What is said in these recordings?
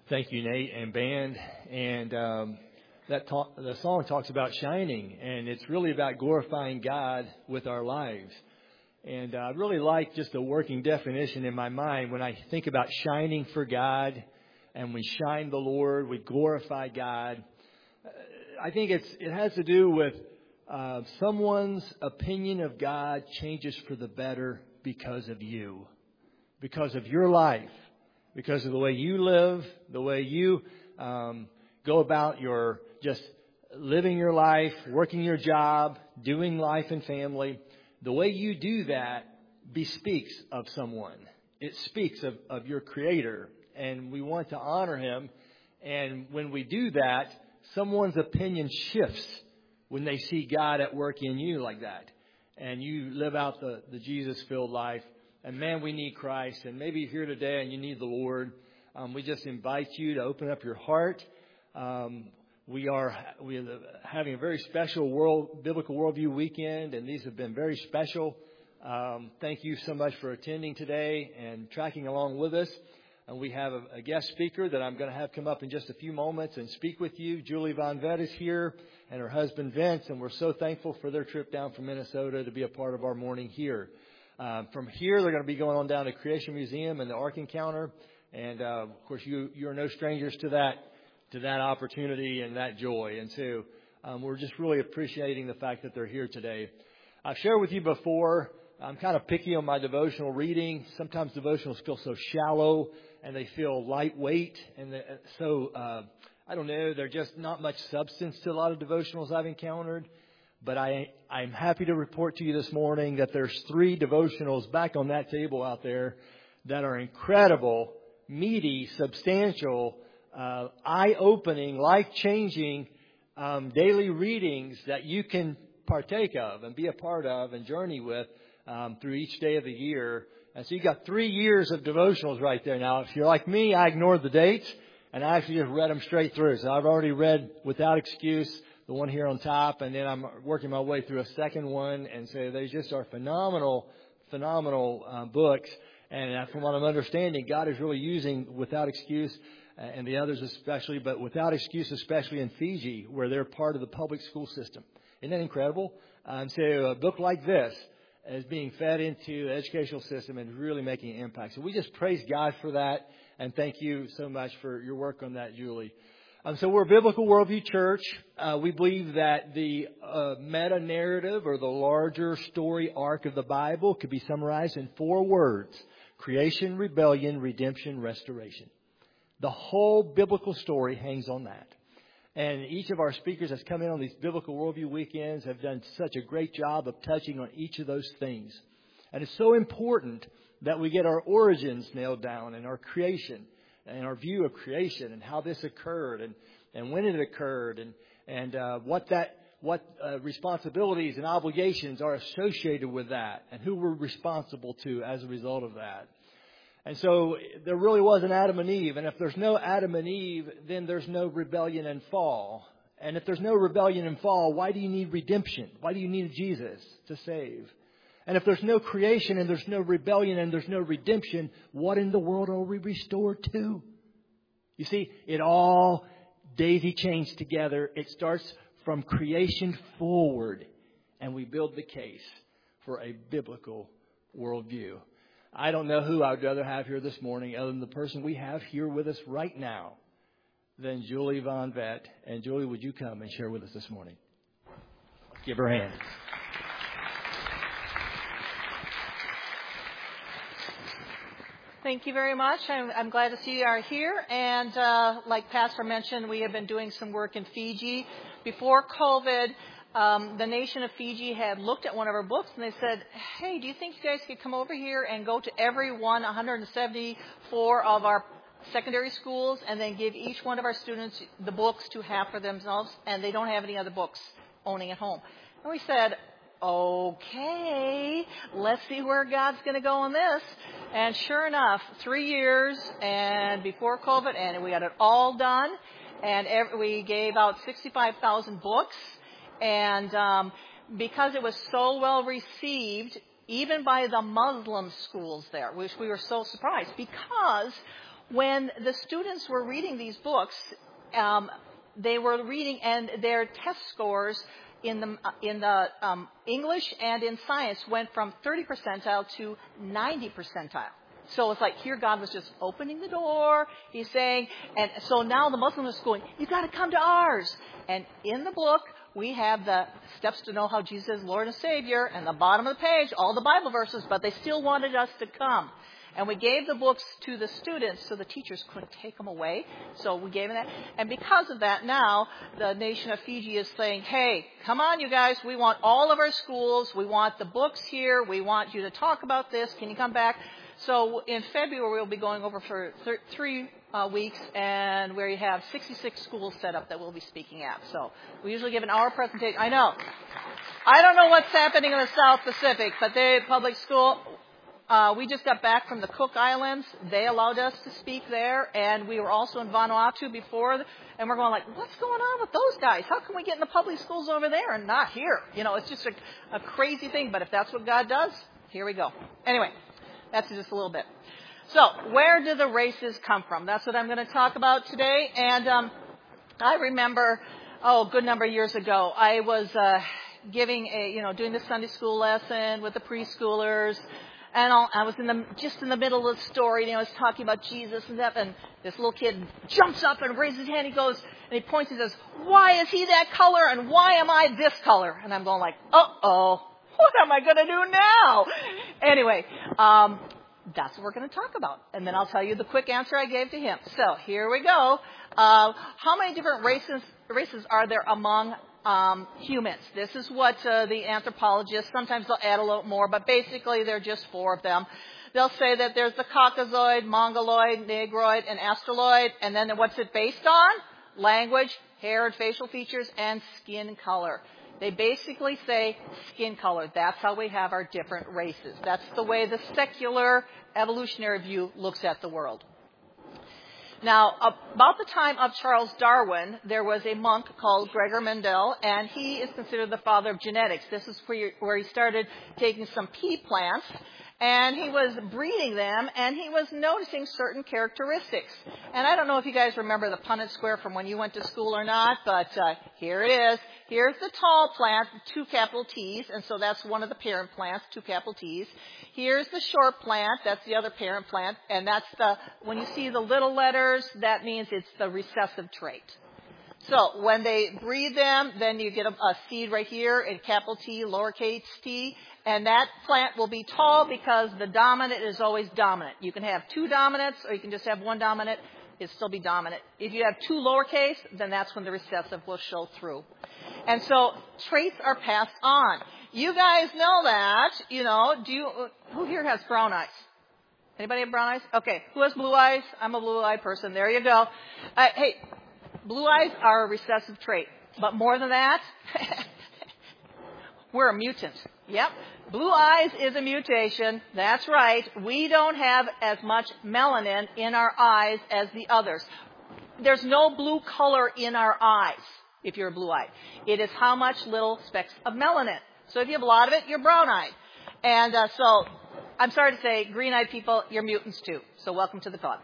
Thank you, Nate and band. And the song talks about shining, and it's really about glorifying God with our lives. And I really like just a working definition in my mind when I think about shining for God, and we shine the Lord, we glorify God. I think it has to do with someone's opinion of God changes for the better because of you, because of your life. Because of the way you live, the way you go about your just living your life, working your job, doing life and family, the way you do that bespeaks of someone. It speaks of your Creator, and we want to honor Him. And when we do that, someone's opinion shifts when they see God at work in you like that, and you live out the Jesus-filled life. And man, we need Christ. And maybe you're here today and you need the Lord. We just invite you to open up your heart. We are having a very special biblical worldview weekend, and these have been very special. Thank you so much for attending today and tracking along with us. And we have a guest speaker that I'm going to have come up in just a few moments and speak with you. Julie Von Vett is here, and her husband Vince, and we're so thankful for their trip down from Minnesota to be a part of our morning here. From here, they're going to be going on down to Creation Museum and the Ark Encounter. And, of course, you're no strangers to that opportunity and that joy. And so we're just really appreciating the fact that they're here today. I've shared with you before, I'm kind of picky on my devotional reading. Sometimes devotionals feel so shallow and they feel lightweight. And I don't know, there's just not much substance to a lot of devotionals I've encountered. But I'm happy to report to you this morning that there's 3 devotionals back on that table out there that are incredible, meaty, substantial, eye-opening, life-changing daily readings that you can partake of and be a part of and journey with through each day of the year. And so you got 3 years of devotionals right there. Now, if you're like me, I ignored the dates and I actually just read them straight through. So I've already read Without Excuse, the one here on top, and then I'm working my way through a second one. And so they just are phenomenal books. And from what I'm understanding, God is really using Without Excuse and the others especially, but Without Excuse especially in Fiji, where they're part of the public school system. Isn't that incredible? So a book like this is being fed into the educational system and really making an impact. So we just praise God for that, and thank you so much for your work on that, Julie. So we're a biblical worldview church. We believe that the meta-narrative or the larger story arc of the Bible could be summarized in 4 words: creation, rebellion, redemption, restoration. The whole biblical story hangs on that. And each of our speakers that's come in on these biblical worldview weekends have done such a great job of touching on each of those things. And it's so important that we get our origins nailed down and our creation and our view of creation and how this occurred and when it occurred and what responsibilities and obligations are associated with that and who we're responsible to as a result of that. And so there really was an Adam and Eve. And if there's no Adam and Eve, then there's no rebellion and fall. And if there's no rebellion and fall, why do you need redemption? Why do you need Jesus to save? And if there's no creation and there's no rebellion and there's no redemption, what in the world are we restored to? You see, it all daisy chains together. It starts from creation forward, and we build the case for a biblical worldview. I don't know who I would rather have here this morning other than the person we have here with us right now than Julie Von Vett. And Julie, would you come and share with us this morning? Give her a hand. Thank you very much. I'm glad to see you are here. And like Pastor mentioned, we have been doing some work in Fiji. Before COVID, the nation of Fiji had looked at one of our books and they said, hey, do you think you guys could come over here and go to every 174 of our secondary schools and then give each one of our students the books to have for themselves, and they don't have any other books owning at home. And we said, okay, let's see where God's going to go on this. And sure enough, 3 years and before COVID, and we got it all done. And we gave out 65,000 books. And because it was so well received, even by the Muslim schools there, which we were so surprised, because when the students were reading these books, they were reading, and their test scores in the English and in science went from 30 percentile to 90 percentile. So it's like here God was just opening the door. He's saying, and so now the Muslims are going, you got to come to ours. And in the book, we have the steps to know how Jesus is Lord and Savior, and the bottom of the page, all the Bible verses, but they still wanted us to come. And we gave the books to the students so the teachers couldn't take them away. So we gave them that. And because of that, now the nation of Fiji is saying, hey, come on, you guys. We want all of our schools. We want the books here. We want you to talk about this. Can you come back? So in February, we'll be going over for 3 weeks, and where you have 66 schools set up that we'll be speaking at. So we usually give an hour presentation. I know. I don't know what's happening in the South Pacific, but they public school. We just got back from the Cook Islands. They allowed us to speak there, and we were also in Vanuatu before, and we're going like, what's going on with those guys? How can we get in the public schools over there and not here? You know, it's just a crazy thing, but if that's what God does, here we go. Anyway, that's just a little bit. So, where do the races come from? That's what I'm going to talk about today, and I remember, a good number of years ago, I was doing the Sunday school lesson with the preschoolers. And I was just in the middle of the story, I was talking about Jesus and that, and this little kid jumps up and raises his hand. He goes, and he points and says, why is he that color and why am I this color? And I'm going like, uh-oh, what am I going to do now? Anyway, that's what we're going to talk about. And then I'll tell you the quick answer I gave to him. So here we go. How many different races are there among humans? This is what the anthropologists, sometimes they'll add a little more, but basically there are just 4 of them. They'll say that there's the Caucasoid, Mongoloid, Negroid, and Australoid, and then what's it based on? Language, hair and facial features, and skin color. They basically say skin color. That's how we have our different races. That's the way the secular evolutionary view looks at the world. Now, about the time of Charles Darwin, there was a monk called Gregor Mendel, and he is considered the father of genetics. This is where he started taking some pea plants, and he was breeding them, and he was noticing certain characteristics. And I don't know if you guys remember the Punnett Square from when you went to school or not, but here it is. Here's the tall plant, 2 capital T's, and so that's one of the parent plants, 2 capital T's. Here's the short plant, that's the other parent plant, and that's when you see the little letters, that means it's the recessive trait. So when they breed them, then you get a seed right here in capital T, lowercase t, and that plant will be tall because the dominant is always dominant. You can have 2 dominants, or you can just have 1 dominant. It'll still be dominant. If you have 2 lowercase, then that's when the recessive will show through. And so traits are passed on. You guys know that, who here has brown eyes? Anybody have brown eyes? Okay. Who has blue eyes? I'm a blue-eyed person. There you go. Hey, blue eyes are a recessive trait. But more than that, we're a mutant. Yep. Blue eyes is a mutation. That's right. We don't have as much melanin in our eyes as the others. There's no blue color in our eyes if you're blue-eyed. It is how much little specks of melanin. So if you have a lot of it, you're brown-eyed. And so I'm sorry to say, green-eyed people, you're mutants too. So welcome to the club.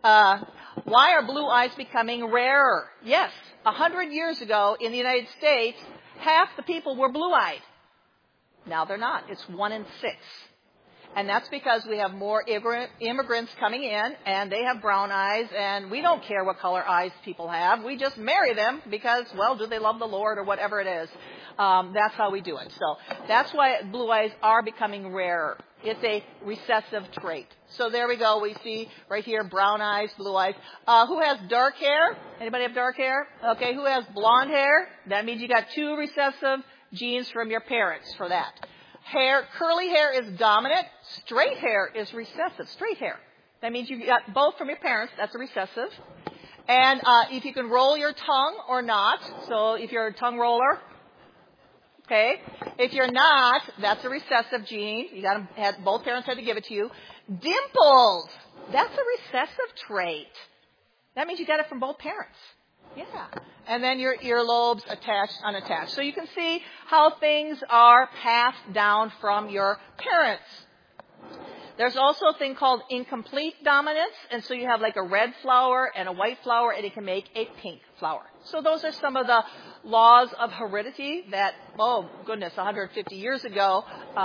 Why are blue eyes becoming rarer? Yes, 100 years ago in the United States, half the people were blue-eyed. Now they're not. It's 1 in 6. And that's because we have more immigrants coming in, and they have brown eyes, and we don't care what color eyes people have. We just marry them because, well, do they love the Lord or whatever it is. That's how we do it. So that's why blue eyes are becoming rarer. It's a recessive trait. So there we go. We see right here brown eyes, blue eyes. Who has dark hair? Anybody have dark hair? Okay. Who has blonde hair? That means you got 2 recessive genes from your parents for that. Curly hair is dominant. Straight hair is recessive. Straight hair. That means you got both from your parents. That's a recessive. And if you can roll your tongue or not. So if you're a tongue roller, okay. If you're not, that's a recessive gene. You got to both parents had to give it to you. Dimples. That's a recessive trait. That means you got it from both parents. Yeah. And then your earlobes attached, unattached. So you can see how things are passed down from your parents. There's also a thing called incomplete dominance, and so you have like a red flower and a white flower, and it can make a pink flower. So those are some of the laws of heredity that, 150 years ago,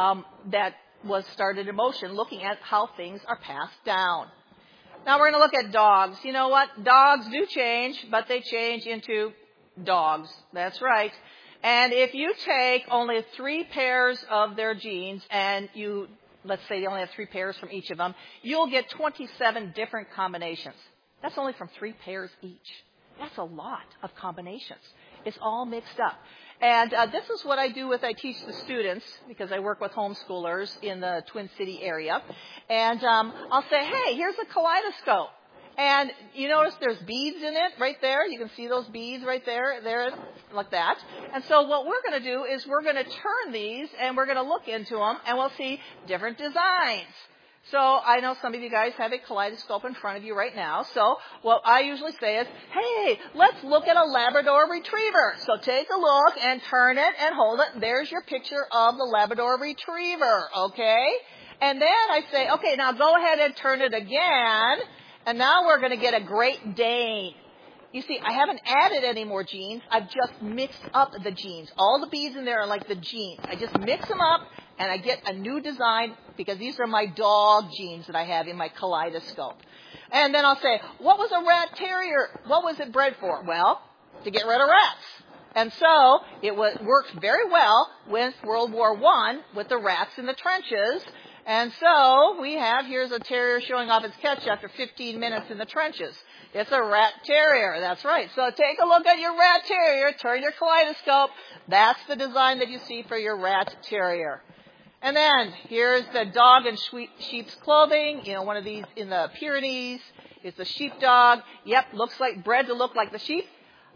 that was started in motion, looking at how things are passed down. Now we're going to look at dogs. You know what? Dogs do change, but they change into dogs. That's right. And if you take only 3 pairs of their genes and let's say you only have 3 pairs from each of them, you'll get 27 different combinations. That's only from 3 pairs each. That's a lot of combinations. It's all mixed up. And this is what I teach the students, because I work with homeschoolers in the Twin City area. And I'll say, hey, here's a kaleidoscope. And you notice there's beads in it right there. You can see those beads right there, like that. And so what we're going to do is we're going to turn these, and we're going to look into them, and we'll see different designs. So I know some of you guys have a kaleidoscope in front of you right now. So what I usually say is, hey, let's look at a Labrador Retriever. So take a look and turn it and hold it. There's your picture of the Labrador Retriever, okay? And then I say, okay, now go ahead and turn it again. And now we're going to get a Great Dane. You see, I haven't added any more genes. I've just mixed up the genes. All the beads in there are like the genes. I just mix them up, and I get a new design, because these are my dog genes that I have in my kaleidoscope. And then I'll say, what was a rat terrier? What was it bred for? Well, to get rid of rats. And so it worked very well with World War I with the rats in the trenches. And so here's a terrier showing off its catch after 15 minutes in the trenches. It's a rat terrier. That's right. So take a look at your rat terrier. Turn your kaleidoscope. That's the design that you see for your rat terrier. And then here's the dog in sheep's clothing. One of these in the Pyrenees. It's a sheepdog. Yep, bred to look like the sheep.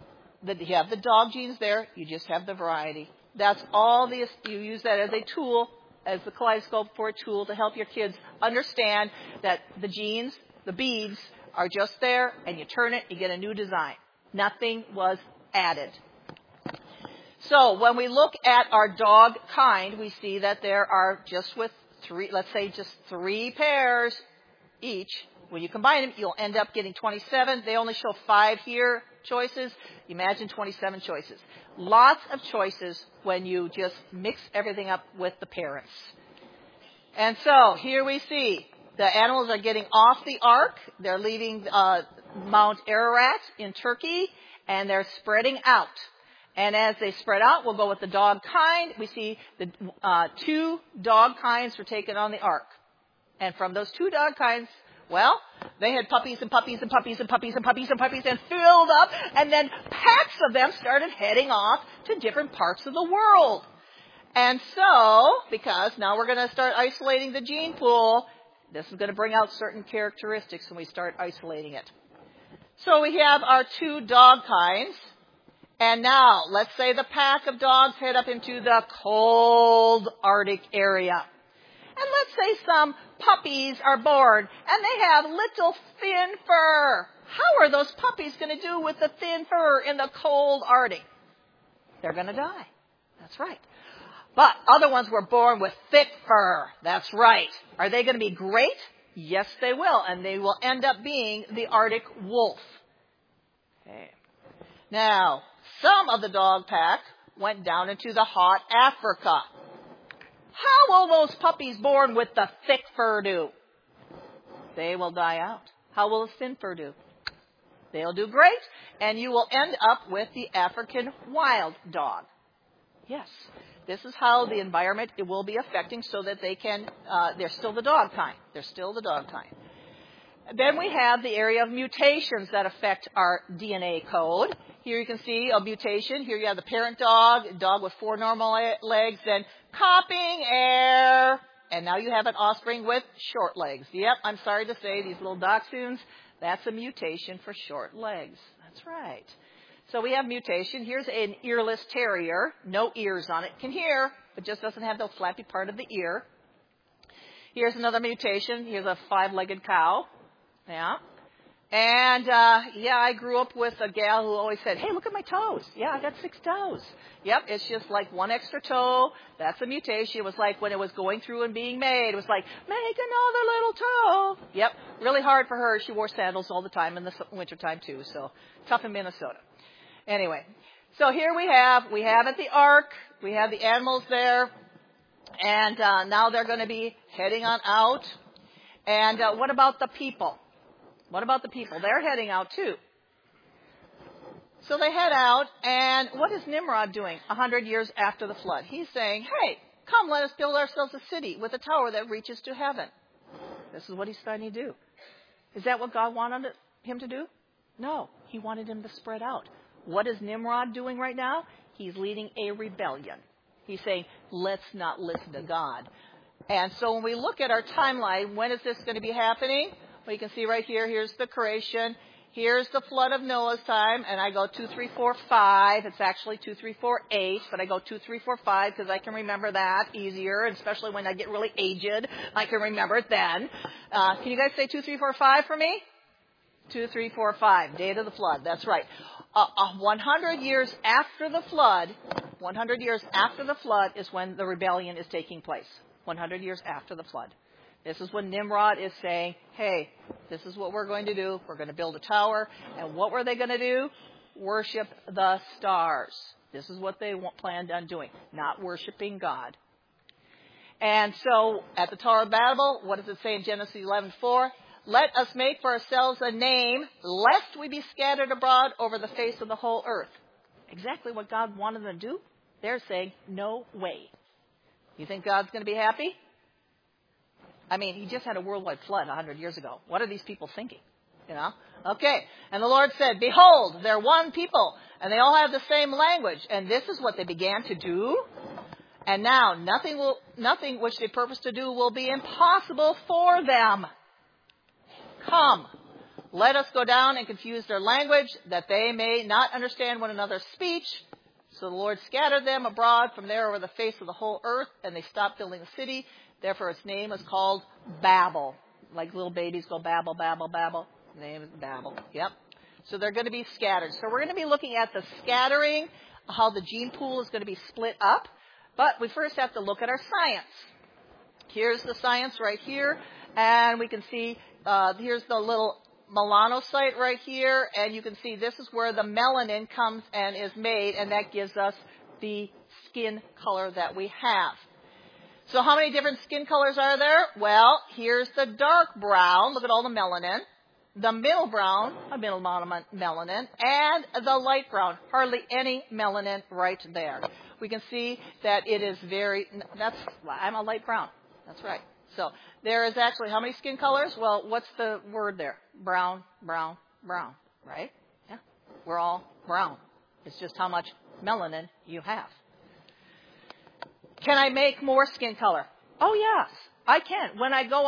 You have the dog genes there. You just have the variety. That's all you use that as a tool, as the kaleidoscope for a tool to help your kids understand that the genes, the beads, are just there, and you turn it, you get a new design. Nothing was added. So when we look at our dog kind, we see that there are just 3 pairs each. When you combine them, you'll end up getting 27. They only show 5 here choices. Imagine 27 choices. Lots of choices when you just mix everything up with the parents. And so here we see the animals are getting off the ark. They're leaving Mount Ararat in Turkey, and they're spreading out. And as they spread out, we'll go with the dog kind. We see the 2 dog kinds were taken on the ark. And from those 2 dog kinds, well, they had puppies and puppies and puppies and puppies and puppies and puppies and filled up. And then packs of them started heading off to different parts of the world. And so, because now we're going to start isolating the gene pool, this is going to bring out certain characteristics when we start isolating it. So we have our 2 dog kinds. And now, let's say the pack of dogs head up into the cold Arctic area. And let's say some puppies are born, and they have little thin fur. How are those puppies going to do with the thin fur in the cold Arctic? They're going to die. That's right. But other ones were born with thick fur. That's right. Are they going to be great? Yes, they will. And they will end up being the Arctic wolf. Okay. Now, some of the dog pack went down into the hot Africa. How will those puppies born with the thick fur do? They will die out. How will the thin fur do? They'll do great, and you will end up with the African wild dog. Yes, this is how the environment it will be affecting, so that they're still the dog kind. They're still the dog kind. Then we have the area of mutations that affect our DNA code. Here you can see a mutation. Here you have the parent dog, a dog with 4 normal legs, then copying air. And now you have an offspring with short legs. Yep, I'm sorry to say, these little dachshunds, that's a mutation for short legs. That's right. So we have mutation. Here's an earless terrier, no ears on it. Can hear, but just doesn't have the flappy part of the ear. Here's another mutation. Here's a 5-legged cow. Yeah. And, I grew up with a gal who always said, hey, look at my toes. Yeah, I got 6 toes. Yep, it's just like one extra toe. That's a mutation. It was like when it was going through and being made, it was like, make another little toe. Yep, really hard for her. She wore sandals all the time in the wintertime too, so tough in Minnesota. Anyway, so here we have at the ark, we have the animals there, and now they're going to be heading on out. And what about the people? What about the people? They're heading out too. So they head out, and what is Nimrod doing 100 years after the flood? He's saying, hey, come, let us build ourselves a city with a tower that reaches to heaven. This is what he's trying to do. Is that what God wanted him to do? No, he wanted him to spread out. What is Nimrod doing right now? He's leading a rebellion. He's saying, let's not listen to God. And so when we look at our timeline, when is this going to be happening? Well, you can see right here, here's the creation. Here's the flood of Noah's time, and I go 2, 3, 4, 5. It's actually 2, 3, 4, 8, but I go 2, 3, 4, 5 because I can remember that easier, especially when I get really aged. I can remember it then. Can you guys say 2, 3, 4, 5 for me? 2, 3, 4, 5. Date of the flood. That's right. 100 years after the flood, 100 years after the flood is when the rebellion is taking place. 100 years after the flood. This is when Nimrod is saying, hey, this is what we're going to do. We're going to build a tower. And what were they going to do? Worship the stars. This is what they planned on doing, not worshiping God. And so at the Tower of Babel, what does it say in Genesis 11:4? Let us make for ourselves a name, lest we be scattered abroad over the face of the whole earth. Exactly what God wanted them to do. They're saying, no way. You think God's going to be happy? I mean, he just had a worldwide flood 100 years ago. What are these people thinking? You know? Okay. And the Lord said, behold, they're one people, and they all have the same language. And this is what they began to do. And now nothing which they purpose to do will be impossible for them. Come, let us go down and confuse their language, that they may not understand one another's speech. So the Lord scattered them abroad from there over the face of the whole earth, and they stopped building the city. Therefore, its name is called Babel. Like little babies go babble, babble, babble. The name is Babel. Yep. So they're going to be scattered. So we're going to be looking at the scattering, how the gene pool is going to be split up. But we first have to look at our science. Here's the science right here. And we can see, here's the little melanocyte right here. And you can see this is where the melanin comes and is made. And that gives us the skin color that we have. So how many different skin colors are there? Well, here's the dark brown. Look at all the melanin. The middle brown, a middle melanin, and the light brown. Hardly any melanin right there. We can see that it is I'm a light brown. That's right. So there is actually how many skin colors? Well, what's the word there? Brown, brown, brown, right? Yeah. We're all brown. It's just how much melanin you have. Can I make more skin color? Oh, yes, I can. When I go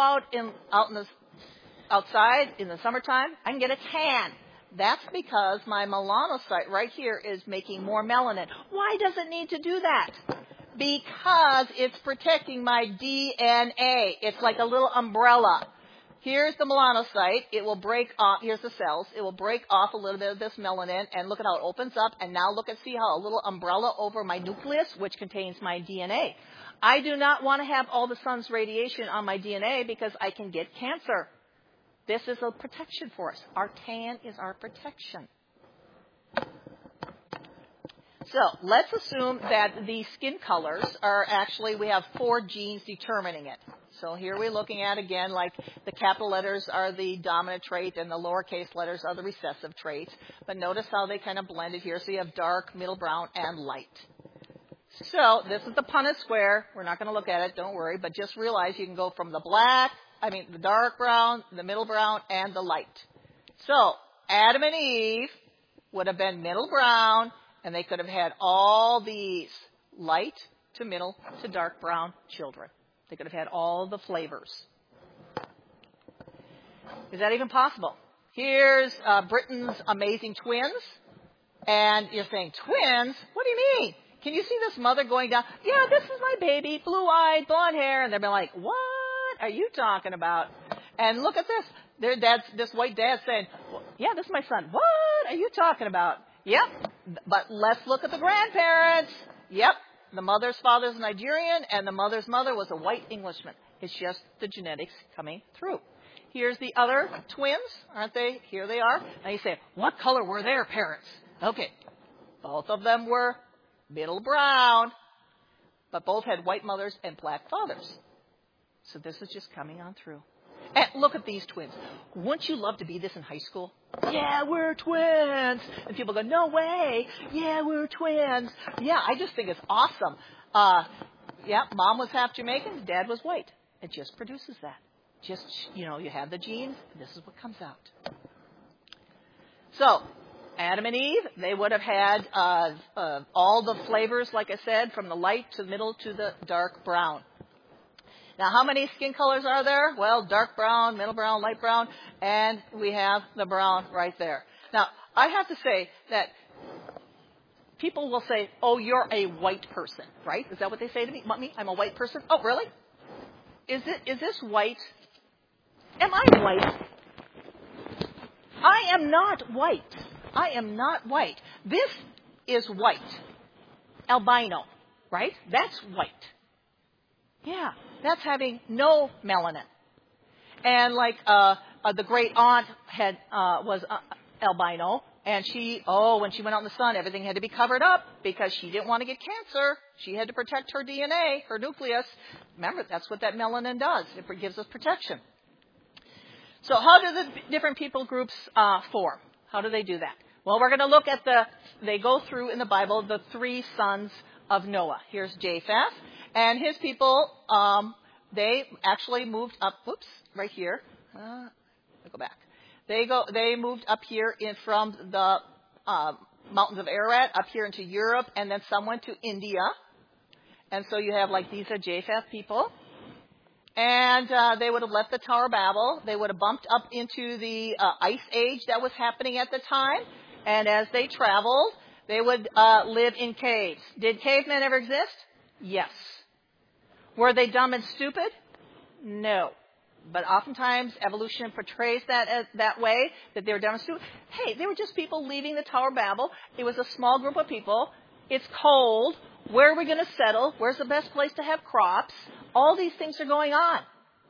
outside in the summertime, I can get a tan. That's because my melanocyte right here is making more melanin. Why does it need to do that? Because it's protecting my DNA. It's like a little umbrella. Here's the melanocyte. It will break off. Here's the cells. It will break off a little bit of this melanin, and look at how it opens up. And now see how a little umbrella over my nucleus, which contains my DNA. I do not want to have all the sun's radiation on my DNA because I can get cancer. This is a protection for us. Our tan is our protection. So let's assume that the skin colors are actually, we have 4 genes determining it. So here we're looking at, again, like the capital letters are the dominant trait and the lowercase letters are the recessive traits. But notice how they kind of blended here. So you have dark, middle brown, and light. So this is the Punnett square. We're not going to look at it, don't worry. But just realize you can go from the dark brown, the middle brown, and the light. So Adam and Eve would have been middle brown, and they could have had all these light to middle to dark brown children. They could have had all the flavors. Is that even possible? Here's Britain's amazing twins. And you're saying, twins? What do you mean? Can you see this mother going down? Yeah, this is my baby, blue-eyed, blonde hair. And they're like, what are you talking about? And look at this. This white dad saying, Yeah, this is my son. What are you talking about? Yep. But let's look at the grandparents. Yep. The mother's father is Nigerian, and the mother's mother was a white Englishman. It's just the genetics coming through. Here's the other twins, aren't they? Here they are. And you say, what color were their parents? Okay. Both of them were middle brown, but both had white mothers and black fathers. So this is just coming on through. And look at these twins. Wouldn't you love to be this in high school? Yeah, we're twins. And people go, no way. Yeah, we're twins. Yeah, I just think it's awesome. Yeah, mom was half Jamaican, dad was white. It just produces that. Just, you have the genes, and this is what comes out. So, Adam and Eve, they would have had all the flavors, like I said, from the light to the middle to the dark brown. Now, how many skin colors are there? Well, dark brown, middle brown, light brown, and we have the brown right there. Now, I have to say that people will say, oh, you're a white person, right? Is that what they say to me? I'm a white person? Oh, really? Is this white? Am I white? I am not white. I am not white. This is white. Albino, right? That's white. Yeah, that's having no melanin. And like the great aunt was albino, and when she went out in the sun, everything had to be covered up because she didn't want to get cancer. She had to protect her DNA, her nucleus. Remember, that's what that melanin does. It gives us protection. So how do the different people groups form? How do they do that? Well, we're going to look at they go through in the Bible the 3 sons of Noah. Here's Japheth. And his people, they actually moved up, right here. I'll go back. They moved up here from the mountains of Ararat up here into Europe, and then some went to India. And so you have these are Japheth people. And they would have left the Tower of Babel. They would have bumped up into the ice age that was happening at the time. And as they traveled, they would live in caves. Did cavemen ever exist? Yes. Were they dumb and stupid? No. But oftentimes evolution portrays that way, that they were dumb and stupid. Hey, they were just people leaving the Tower of Babel. It was a small group of people. It's cold. Where are we going to settle? Where's the best place to have crops? All these things are going on.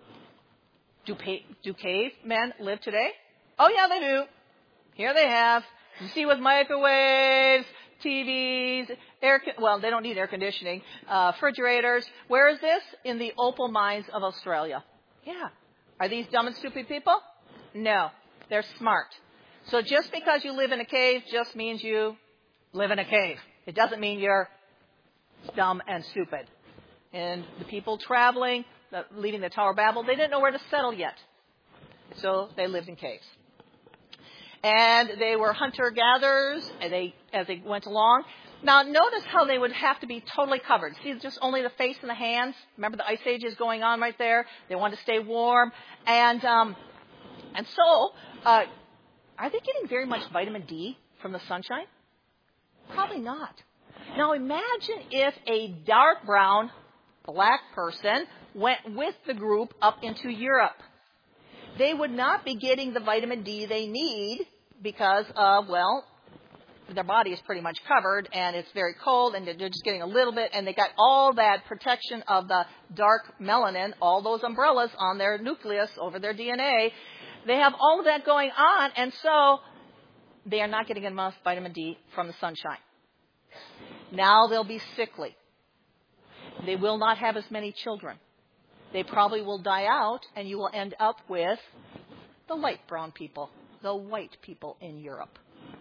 Do cavemen live today? Oh, yeah, they do. Here they have. You see with microwaves, TVs, they don't need air conditioning, refrigerators. Where is this? In the opal mines of Australia. Yeah. Are these dumb and stupid people? No. They're smart. So just because you live in a cave just means you live in a cave. It doesn't mean you're dumb and stupid. And the people traveling, leaving the Tower of Babel, they didn't know where to settle yet. So they lived in caves. And they were hunter-gatherers as they went along. Now, notice how they would have to be totally covered. See, just only the face and the hands. Remember, the ice age is going on right there. They want to stay warm. And so, are they getting very much vitamin D from the sunshine? Probably not. Now, imagine if a dark brown, black person went with the group up into Europe. They would not be getting the vitamin D they need because their body is pretty much covered and it's very cold and they're just getting a little bit, and they got all that protection of the dark melanin, all those umbrellas on their nucleus over their DNA. They have all of that going on, and so they are not getting enough vitamin D from the sunshine. Now they'll be sickly. They will not have as many children. They probably will die out, and you will end up with the light brown people, the white people in Europe.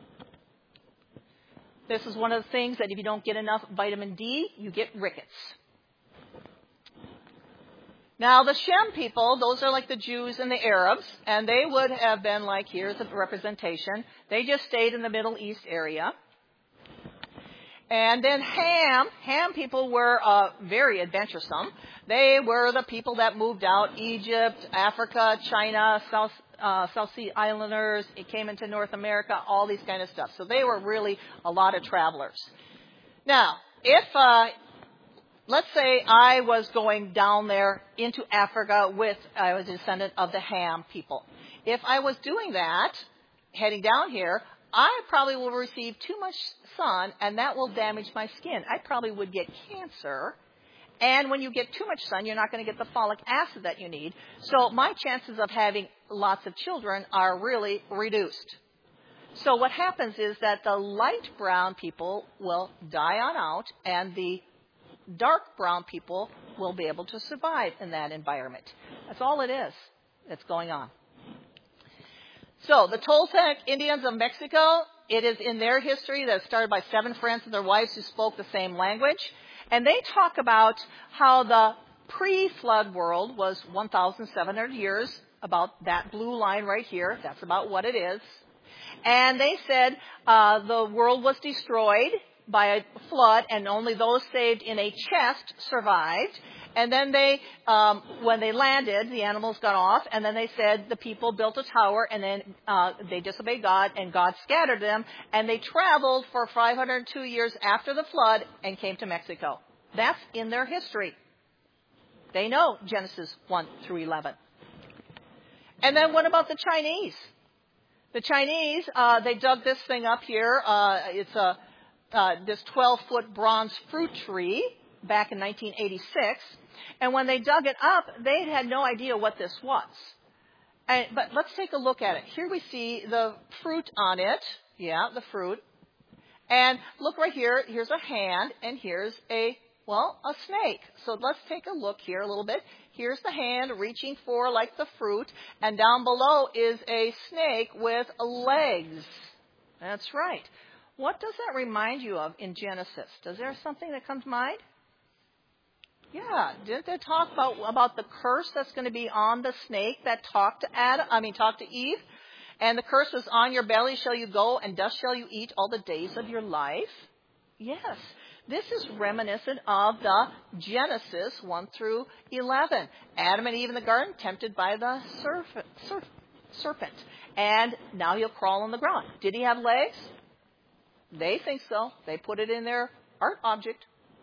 This is one of the things that if you don't get enough vitamin D, you get rickets. Now, the Shem people, those are like the Jews and the Arabs, and they would have been here's a representation. They just stayed in the Middle East area. And then Ham people were very adventuresome. They were the people that moved out, Egypt, Africa, China, South Sea Islanders. It came into North America, all these kind of stuff. So they were really a lot of travelers. Now, if, let's say I was going down there into Africa I was a descendant of the Ham people. If I was doing that, heading down here, I probably will receive too much sun, and that will damage my skin. I probably would get cancer. And when you get too much sun, you're not going to get the folic acid that you need. So my chances of having lots of children are really reduced. So what happens is that the light brown people will die on out, and the dark brown people will be able to survive in that environment. That's all it is that's going on. So the Toltec Indians of Mexico, it is in their history that started by 7 friends and their wives who spoke the same language. And they talk about how the pre-flood world was 1,700 years, about that blue line right here. That's about what it is. And they said the world was destroyed by a flood, and only those saved in a chest survived. And then they, when they landed, the animals got off, and then they said the people built a tower, and then they disobeyed God, and God scattered them, and they traveled for 502 years after the flood and came to Mexico. That's in their history. They know Genesis 1 through 11. And then what about the Chinese? The Chinese, they dug this thing up here. It's this 12-foot bronze fruit tree back in 1986. And when they dug it up, they had no idea what this was. But let's take a look at it. Here we see the fruit on it. Yeah, the fruit. And look right here. Here's a hand, and here's a snake. So let's take a look here a little bit. Here's the hand reaching for like the fruit, and down below is a snake with legs. That's right. What does that remind you of in Genesis? Does there something that comes to mind? Yeah, didn't they talk about the curse that's going to be on the snake that talked to Eve? And the curse was, on your belly shall you go, and dust shall you eat all the days of your life? Yes. This is reminiscent of the Genesis 1 through 11. Adam and Eve in the garden, tempted by the serpent. And now he'll crawl on the ground. Did he have legs? They think so. They put it in their art object.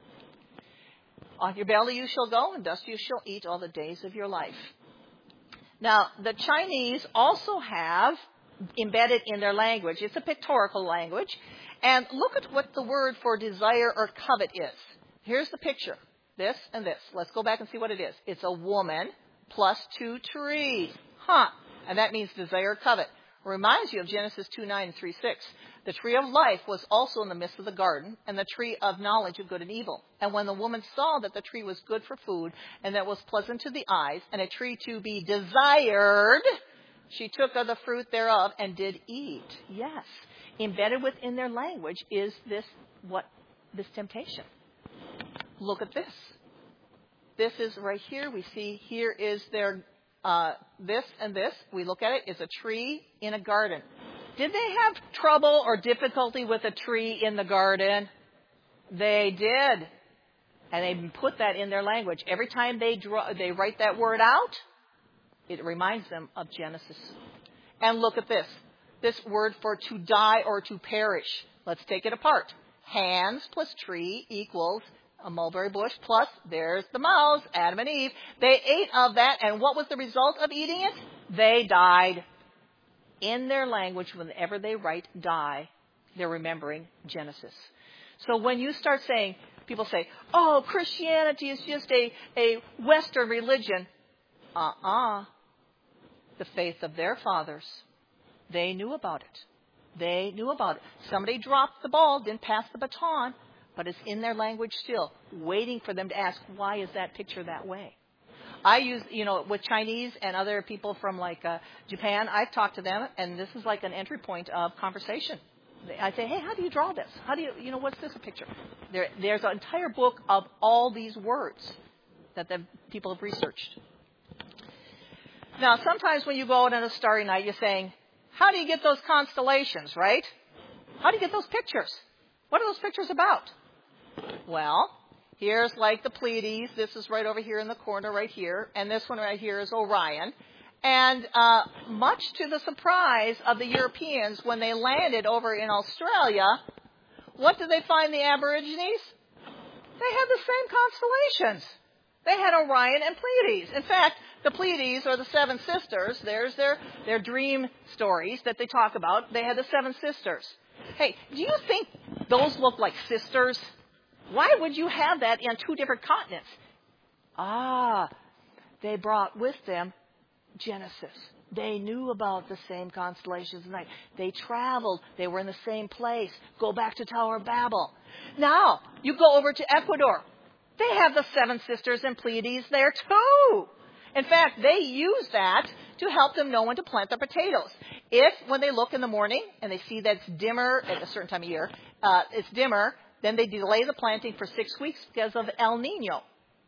On your belly you shall go, and dust you shall eat all the days of your life. Now, the Chinese also have embedded in their language, it's a pictorial language, and look at what the word for desire or covet is. Here's the picture, this and this. Let's go back and see what it is. It's a woman plus 2 trees. And that means desire, covet. Reminds you of Genesis 2:9 and 3:6. The tree of life was also in the midst of the garden, and the tree of knowledge of good and evil. And when the woman saw that the tree was good for food, and that was pleasant to the eyes, and a tree to be desired, she took of the fruit thereof and did eat. Yes. Embedded within their language is this temptation. Look at this. This is right here. We see here is their this and this. We look at it. It's a tree in a garden. Did they have trouble or difficulty with a tree in the garden? They did. And they put that in their language. Every time they write that word out, it reminds them of Genesis. And look at this. This word for to die or to perish. Let's take it apart. Hands plus tree equals a mulberry bush plus, there's the mouse, Adam and Eve. They ate of that, and what was the result of eating it? They died. In their language, whenever they write die, they're remembering Genesis. So when you start saying, people say, oh, Christianity is just a Western religion. The faith of their fathers. They knew about it. Somebody dropped the ball, didn't pass the baton, but it's in their language still, waiting for them to ask, why is that picture that way? I use, with Chinese and other people from Japan, I've talked to them, and this is like an entry point of conversation. I say, hey, how do you draw this? How do you, what's this a picture? There's an entire book of all these words that the people have researched. Now, sometimes when you go out on a starry night, you're saying, how do you get those constellations, right? How do you get those pictures? What are those pictures about? Well, here's like the Pleiades. This is right over here in the corner right here. And this one right here is Orion. And much to the surprise of the Europeans, when they landed over in Australia, what did they find the Aborigines? They had the same constellations. They had Orion and Pleiades. In fact, The Pleiades, or the seven sisters, there's their dream stories that they talk about. They had the seven sisters. Hey, do you think those look like sisters? Why would you have that on two different continents? They brought with them Genesis. They knew about the same constellations of night. They traveled. They were in the same place. Go back to Tower of Babel. Now, you go over to Ecuador. They have the seven sisters and Pleiades there too. In fact, they use that to help them know when to plant their potatoes. If, when they look in the morning and they see that it's dimmer at a certain time of year, it's dimmer, then they delay the planting for 6 weeks because of El Nino.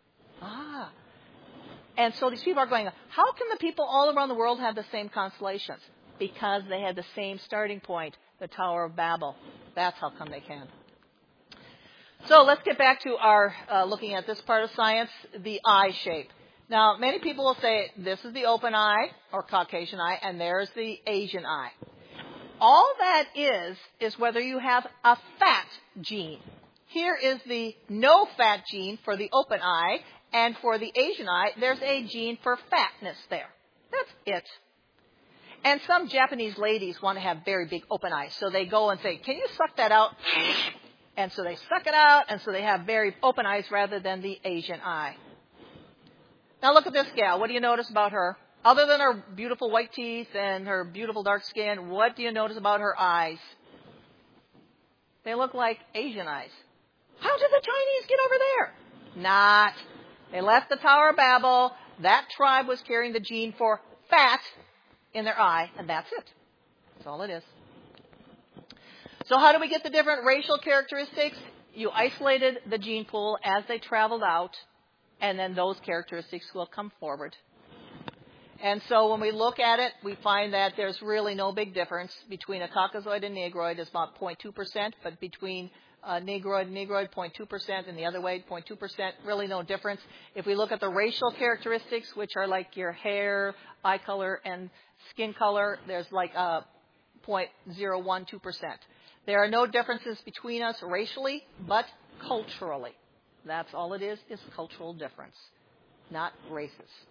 And so these people are going, how can the people all around the world have the same constellations? Because they had the same starting point, the Tower of Babel. That's how come they can. So let's get back to our looking at this part of science, the eye shape. Now, many people will say this is the open eye or Caucasian eye, and there's the Asian eye. All that is whether you have a fat gene. Here is the no fat gene for the open eye, and for the Asian eye, there's a gene for fatness there. That's it. And some Japanese ladies want to have very big open eyes, so they go and say, can you suck that out? And so they suck it out, and so they have very open eyes rather than the Asian eye. Now look at this gal. What do you notice about her? Other than her beautiful white teeth and her beautiful dark skin, what do you notice about her eyes? They look like Asian eyes. How did the Chinese get over there? Not. They left the Tower of Babel. That tribe was carrying the gene for fat in their eye, and that's it. That's all it is. So how do we get the different racial characteristics? You isolated the gene pool as they traveled out, and then those characteristics will come forward. And so when we look at it, we find that there's really no big difference between a Caucasoid and Negroid. It's about 0.2%, but between Negroid, 0.2%, and the other way, 0.2%, really no difference. If we look at the racial characteristics, which are like your hair, eye color, and skin color, there's like 0.012%. There are no differences between us racially, but culturally. That's all it is cultural difference, not races.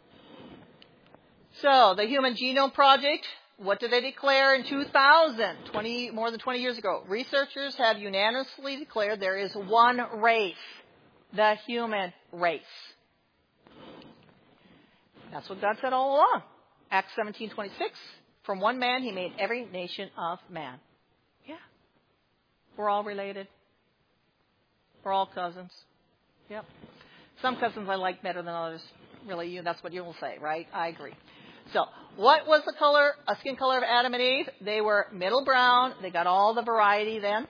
So, the Human Genome Project, what did they declare in 2000, more than 20 years ago? Researchers have unanimously declared there is one race, the human race. That's what God said all along. Acts 17:26, from one man he made every nation of man. Yeah. We're all related. We're all cousins. Yep. Some cousins I like better than others. Really, that's what you will say, right? I agree. So, what was the skin color of Adam and Eve? They were middle brown. They got all the variety then.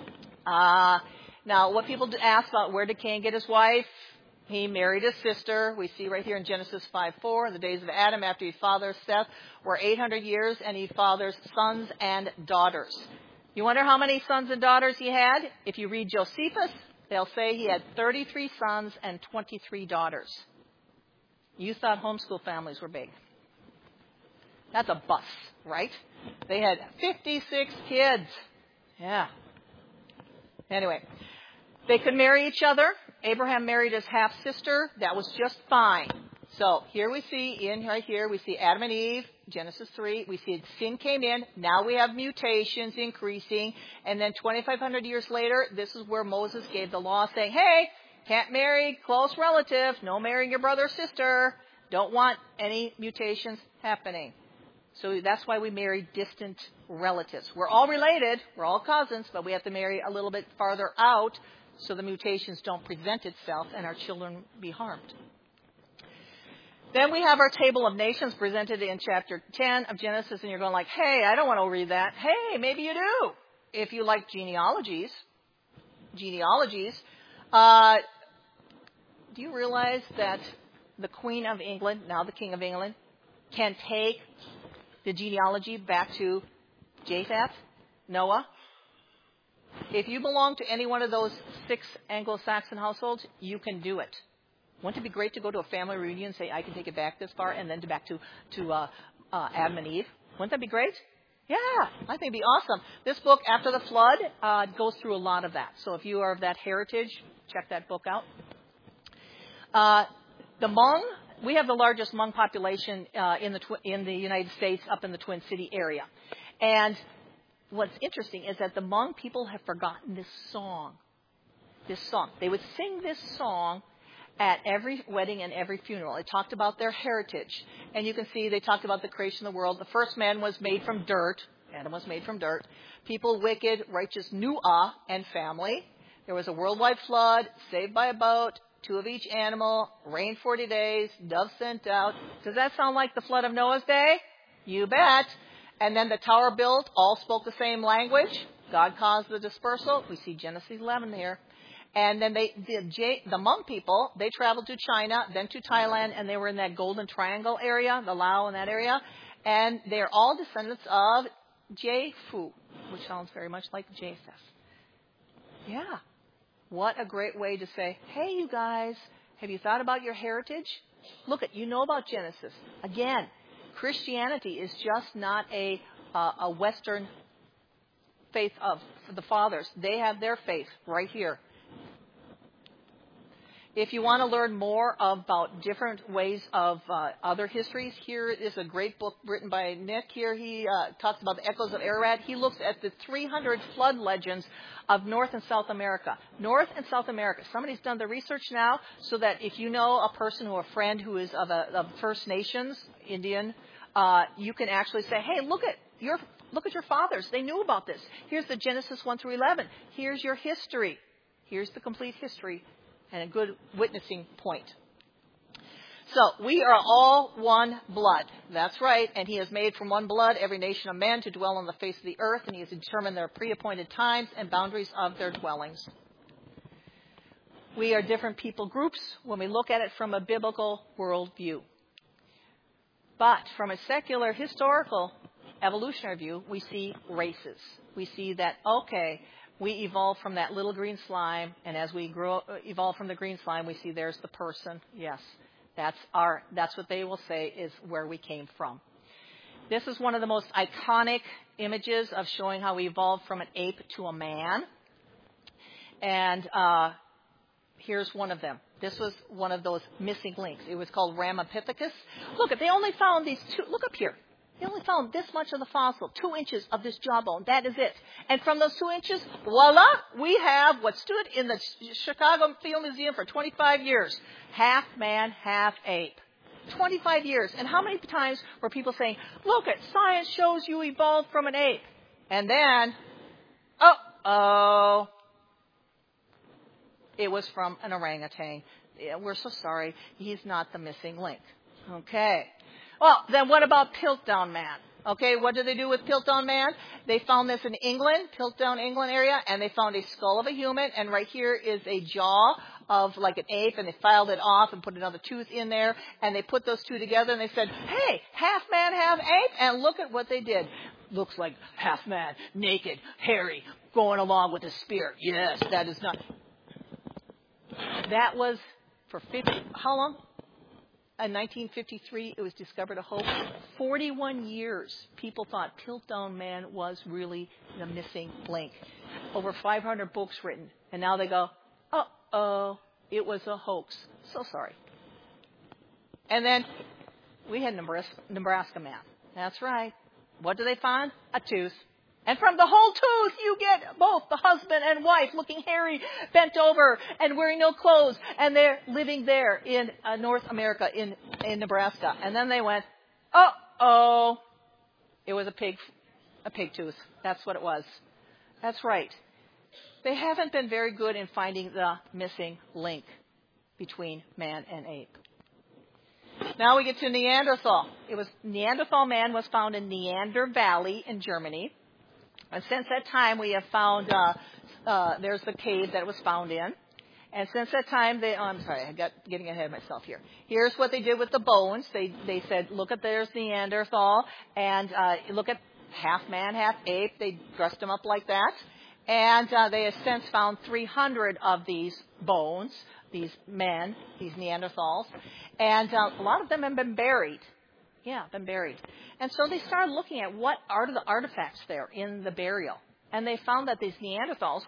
Now, what people ask about where did Cain get his wife? He married his sister. We see right here in Genesis 5:4, the days of Adam after he fathered Seth were 800 years, and he fathers sons and daughters. You wonder how many sons and daughters he had? If you read Josephus, they'll say he had 33 sons and 23 daughters. You thought homeschool families were big. That's a bus, right? They had 56 kids. Yeah. Anyway, they could marry each other. Abraham married his half-sister. That was just fine. So here we see, right here, we see Adam and Eve, Genesis 3. We see sin came in. Now we have mutations increasing. And then 2,500 years later, this is where Moses gave the law saying, hey, can't marry close relative. No marrying your brother or sister. Don't want any mutations happening. So that's why we marry distant relatives. We're all related. We're all cousins, but we have to marry a little bit farther out so the mutations don't present itself and our children be harmed. Then we have our table of nations presented in chapter 10 of Genesis, and you're going like, hey, I don't want to read that. Hey, maybe you do. If you like genealogies. Do you realize that the Queen of England, now the King of England, can take the genealogy back to Japheth, Noah? If you belong to any one of those 6 Anglo-Saxon households, you can do it. Wouldn't it be great to go to a family reunion and say, I can take it back this far, and then back to Adam and Eve? Wouldn't that be great? Yeah, I think it'd be awesome. This book, After the Flood, goes through a lot of that. So if you are of that heritage, check that book out. The Hmong we have the largest Hmong population in the United States, up in the Twin City area. And what's interesting is that the Hmong people have forgotten this song. They would sing this song at every wedding and every funeral. It talked about their heritage. And you can see they talked about the creation of the world. The first man was made from dirt. Adam was made from dirt. People wicked, righteous, Nuah, and family. There was a worldwide flood, saved by a boat, 2 of each animal, rain 40 days, doves sent out. Does that sound like the flood of Noah's day? You bet. And then the tower built, all spoke the same language. God caused the dispersal. We see Genesis 11 here. And then the Hmong people, they traveled to China, then to Thailand, and they were in that Golden Triangle area, the Lao in that area. And they're all descendants of Japhu, which sounds very much like Japheth. Yeah. What a great way to say, hey, you guys, have you thought about your heritage? Look, you know about Genesis. Again, Christianity is just not a Western faith of the fathers. They have their faith right here. If you want to learn more about different ways of other histories, here is a great book written by Nick here. He talks about the echoes of Ararat. He looks at the 300 flood legends of North and South America. North and South America. Somebody's done the research now so that if you know a person or a friend who is of First Nations, Indian, you can actually say, hey, look at your fathers. They knew about this. Here's the Genesis 1 through 11. Here's your history. Here's the complete history. And a good witnessing point. So, we are all one blood. That's right. And he has made from one blood every nation of men to dwell on the face of the earth, and he has determined their pre-appointed times and boundaries of their dwellings. We are different people groups when we look at it from a biblical worldview. But from a secular, historical, evolutionary view, we see races. We see that, okay, we evolved from that little green slime, and as we evolve from the green slime, we see there's the person. Yes, that's what they will say is where we came from. This is one of the most iconic images of showing how we evolved from an ape to a man. And here's one of them. This was one of those missing links. It was called Ramapithecus. Look, they only found these two. Look up here. They only found this much of the fossil, 2 inches of this jawbone. That is it. And from those 2 inches, voila, we have what stood in the Chicago Field Museum for 25 years. Half man, half ape. 25 years. And how many times were people saying, look, science shows you evolved from an ape. And then, it was from an orangutan. Yeah, we're so sorry. He's not the missing link. Okay. Well, then what about Piltdown Man? Okay, what did they do with Piltdown Man? They found this in England, Piltdown, England area, and they found a skull of a human, and right here is a jaw of like an ape, and they filed it off and put another tooth in there, and they put those two together, and they said, hey, half man, half ape, and look at what they did. Looks like half man, naked, hairy, going along with a spear. Yes, that is not. That was for 50, how long? In 1953, it was discovered a hoax. 41 years, people thought Piltdown Man was really the missing link. Over 500 books written. And now they go, it was a hoax. So sorry. And then we had Nebraska Man. That's right. What do they find? A tooth. And from the whole tooth, you get both the husband and wife looking hairy, bent over, and wearing no clothes. And they're living there in North America, in Nebraska. And then they went, it was a pig tooth. That's what it was. That's right. They haven't been very good in finding the missing link between man and ape. Now we get to Neanderthal. Neanderthal man was found in Neander Valley in Germany. And since that time, we have found, there's the cave that it was found in. And since that time, I'm sorry, I got getting ahead of myself here. Here's what they did with the bones. They said, look at there's Neanderthal, and look at half man, half ape. They dressed them up like that. And they have since found 300 of these bones, these men, these Neanderthals. And a lot of them have been buried. Yeah, been buried. And so they started looking at what are the artifacts there in the burial. And they found that these Neanderthals,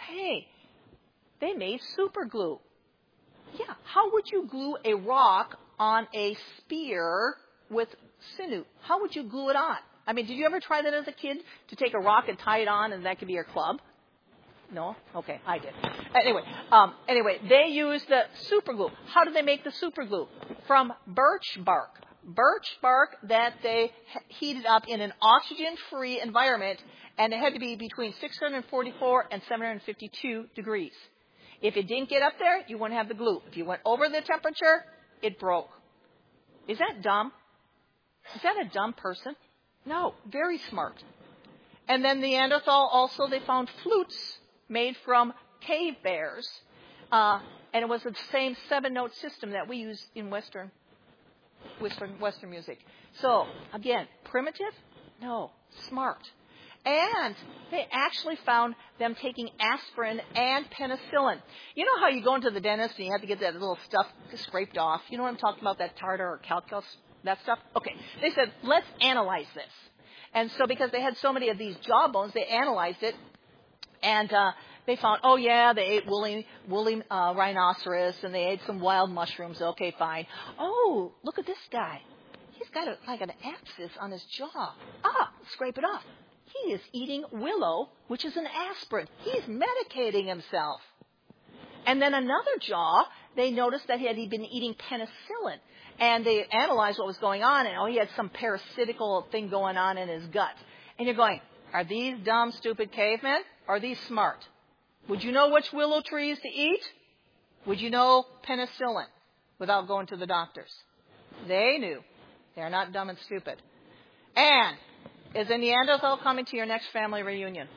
they made super glue. Yeah, how would you glue a rock on a spear with sinew. How would you glue it on? I mean, did you ever try that as a kid, to take a rock and tie it on and that could be your club? No? Okay, I did. Anyway, they use the super glue. How do they make the super glue? From birch bark. Birch bark that they heated up in an oxygen-free environment, and it had to be between 644 and 752 degrees. If it didn't get up there, you wouldn't have the glue. If you went over the temperature, it broke. Is that dumb? Is that a dumb person? No, very smart. And then Neanderthal also, they found flutes made from cave bears, and it was the same 7-note system that we use in Western music. So, again, primitive? No, smart. And they actually found them taking aspirin and penicillin. You know how you go into the dentist and you have to get that little stuff scraped off? You know what I'm talking about, that tartar or calculus, that stuff? Okay. They said, let's analyze this. And so because they had so many of these jawbones, they analyzed it. And they found, oh, yeah, they ate woolly rhinoceros, and they ate some wild mushrooms. Okay, fine. Oh, look at this guy. He's got like an abscess on his jaw. Scrape it off. He is eating willow, which is an aspirin. He's medicating himself. And then another jaw, they noticed that he'd been eating penicillin. And they analyzed what was going on, and he had some parasitical thing going on in his gut. And you're going, are these dumb, stupid cavemen? Or are these smart? Would you know which willow trees to eat? Would you know penicillin without going to the doctors? They knew. They're not dumb and stupid. And is a Neanderthal coming to your next family reunion?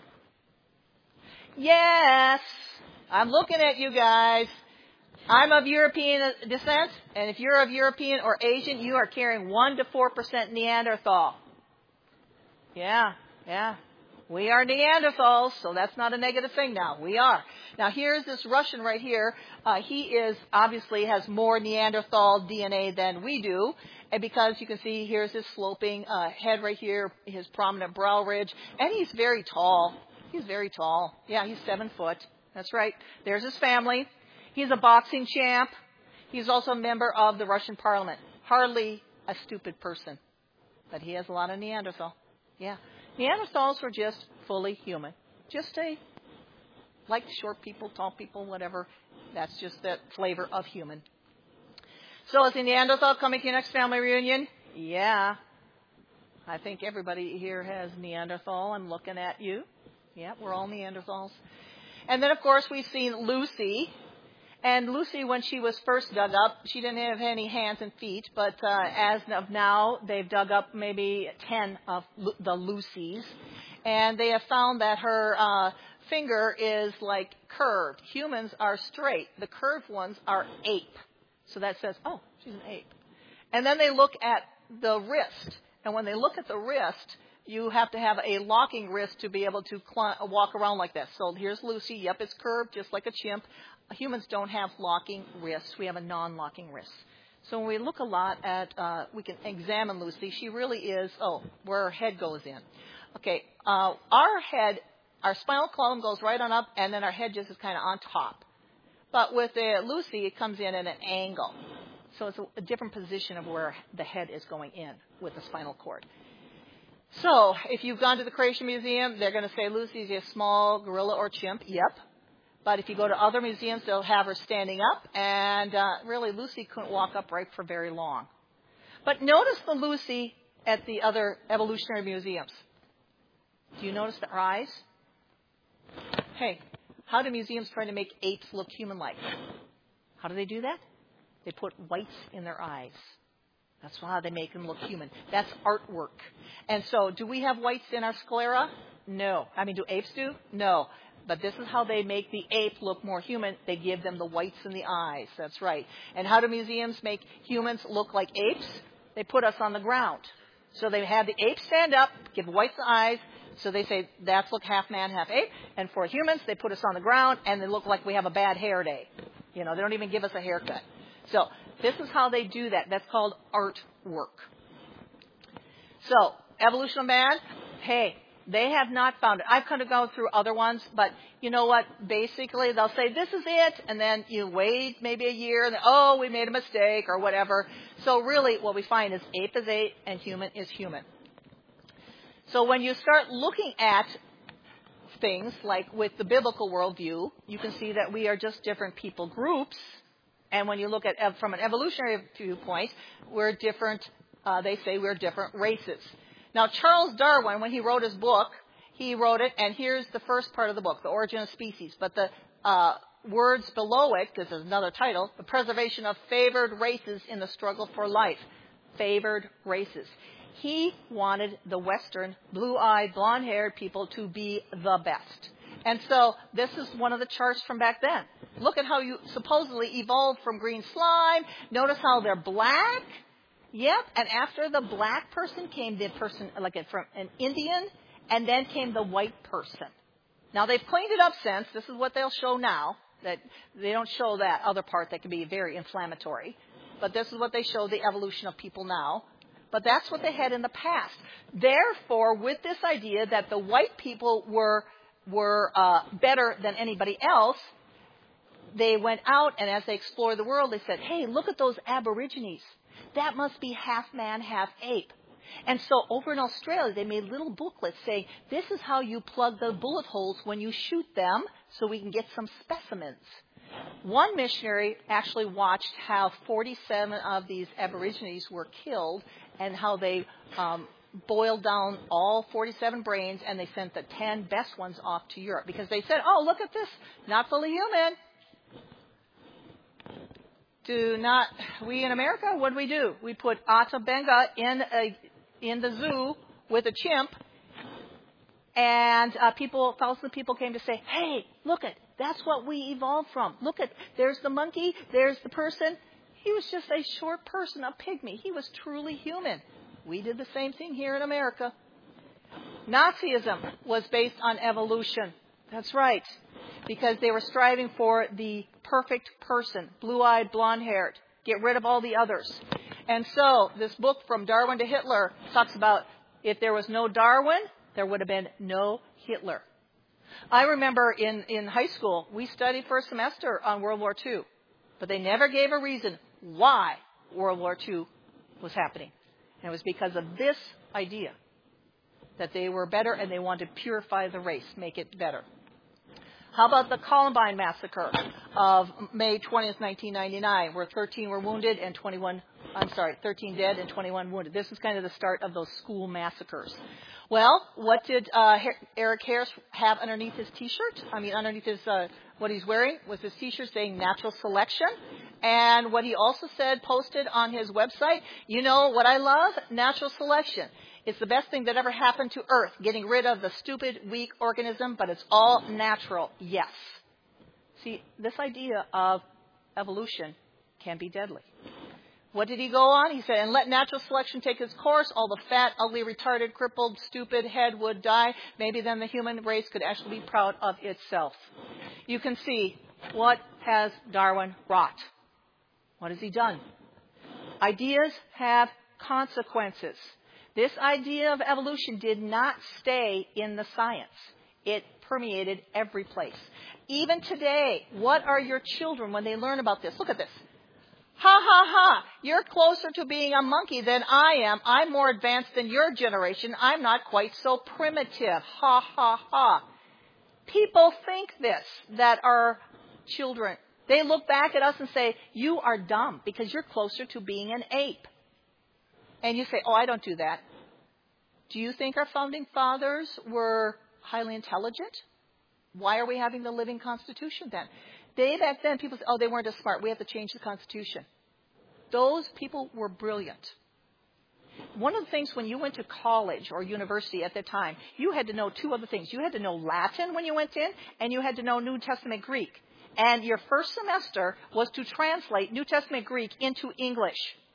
Yes. I'm looking at you guys. I'm of European descent, and if you're of European or Asian, you are carrying 1 to 4% Neanderthal. Yeah. We are Neanderthals, so that's not a negative thing now. We are. Now, here's this Russian right here. He obviously has more Neanderthal DNA than we do. And because you can see, here's his sloping head right here, his prominent brow ridge. And he's very tall. He's very tall. Yeah, he's 7 foot. That's right. There's his family. He's a boxing champ. He's also a member of the Russian parliament. Hardly a stupid person. But he has a lot of Neanderthal. Yeah. Neanderthals were just fully human. Like short people, tall people, whatever. That's just the flavor of human. So is a Neanderthal coming to your next family reunion? Yeah. I think everybody here has Neanderthal. I'm looking at you. Yeah, we're all Neanderthals. And then, of course, we've seen Lucy. And Lucy, when she was first dug up, she didn't have any hands and feet. But as of now, they've dug up maybe 10 of the Lucys. And they have found that her finger is like curved. Humans are straight. The curved ones are ape. So that says, oh, she's an ape. And then they look at the wrist. And when they look at the wrist, you have to have a locking wrist to be able to walk around like that. So here's Lucy. Yep, it's curved just like a chimp. Humans don't have locking wrists. We have a non-locking wrist. So when we look a lot at, we can examine Lucy. She really is, where her head goes in. Okay, our spinal column goes right on up, and then our head just is kind of on top. But with Lucy, it comes in at an angle. So it's a different position of where the head is going in with the spinal cord. So if you've gone to the Creation Museum, they're going to say Lucy's a small gorilla or chimp. Yep. But if you go to other museums, they'll have her standing up. And really, Lucy couldn't walk upright for very long. But notice the Lucy at the other evolutionary museums. Do you notice their eyes? Hey, how do museums try to make apes look human-like? How do they do that? They put whites in their eyes. That's how they make them look human. That's artwork. And so, do we have whites in our sclera? No. Do apes do? No. But this is how they make the ape look more human. They give them the whites in the eyes. That's right. And how do museums make humans look like apes? They put us on the ground. So they have the ape stand up, give whites the eyes. So they say, that's look half man, half ape. And for humans, they put us on the ground, and they look like we have a bad hair day. They don't even give us a haircut. So this is how they do that. That's called artwork. So, evolution of man. Hey, They have not found it. I've kind of gone through other ones, but you know what? Basically, they'll say, this is it, and then you wait maybe a year, and oh, we made a mistake, or whatever. So really, what we find is ape is ape, and human is human. So when you start looking at things, like with the biblical worldview, you can see that we are just different people groups, and when you look at from an evolutionary viewpoint, we're different, they say we're different races. Now, Charles Darwin, when he wrote his book, he wrote it, and here's the first part of the book, The Origin of Species. But the words below it, because there's another title, The Preservation of Favored Races in the Struggle for Life. Favored races. He wanted the Western, blue-eyed, blonde-haired people to be the best. And so this is one of the charts from back then. Look at how you supposedly evolved from green slime. Notice how they're black. Yep, and after the black person came the person, like from an Indian, and then came the white person. Now, they've cleaned it up since. This is what they'll show now. That they don't show that other part that can be very inflammatory. But this is what they show, the evolution of people now. But that's what they had in the past. Therefore, with this idea that the white people were better than anybody else, they went out, and as they explored the world, they said, hey, look at those Aborigines. That must be half man, half ape. And so over in Australia, they made little booklets saying, this is how you plug the bullet holes when you shoot them so we can get some specimens. One missionary actually watched how 47 of these Aborigines were killed and how they boiled down all 47 brains, and they sent the 10 best ones off to Europe because they said, oh, look at this, not fully human. We in America, what do? We put Ata Benga in the zoo with a chimp, and thousands of people came to say, hey, look at, that's what we evolved from. Look at, there's the monkey, there's the person. He was just a short person, a pygmy. He was truly human. We did the same thing here in America. Nazism was based on evolution. That's right. Because they were striving for the perfect person, blue-eyed, blonde-haired. Get rid of all the others. And so this book, From Darwin to Hitler, talks about if there was no Darwin, there would have been no Hitler. I remember in high school, we studied for a semester on World War II. But they never gave a reason why World War II was happening. And it was because of this idea that they were better and they wanted to purify the race, make it better. How about the Columbine massacre of May 20th, 1999, where 13 were wounded and 13 dead and 21 wounded. This is kind of the start of those school massacres. Well, what did Eric Harris have underneath his T-shirt? Underneath his what he's wearing was his T-shirt saying natural selection. And what he also said, posted on his website, you know what I love? Natural selection. It's the best thing that ever happened to Earth, getting rid of the stupid, weak organism, but it's all natural. Yes. See, this idea of evolution can be deadly. What did he go on? He said, and let natural selection take its course. All the fat, ugly, retarded, crippled, stupid head would die. Maybe then the human race could actually be proud of itself. You can see, what has Darwin wrought? What has he done? Ideas have consequences. This idea of evolution did not stay in the science. It permeated every place. Even today, what are your children when they learn about this? Look at this. Ha, ha, ha. You're closer to being a monkey than I am. I'm more advanced than your generation. I'm not quite so primitive. Ha, ha, ha. People think this, that are children. They look back at us and say, you are dumb because you're closer to being an ape. And you say, oh, I don't do that. Do you think our founding fathers were highly intelligent? Why are we having the living Constitution then? Back then, people said, oh, they weren't as smart. We have to change the Constitution. Those people were brilliant. One of the things when you went to college or university at the time, you had to know two other things. You had to know Latin when you went in, and you had to know New Testament Greek. And your first semester was to translate New Testament Greek into English.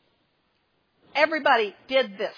Everybody did this.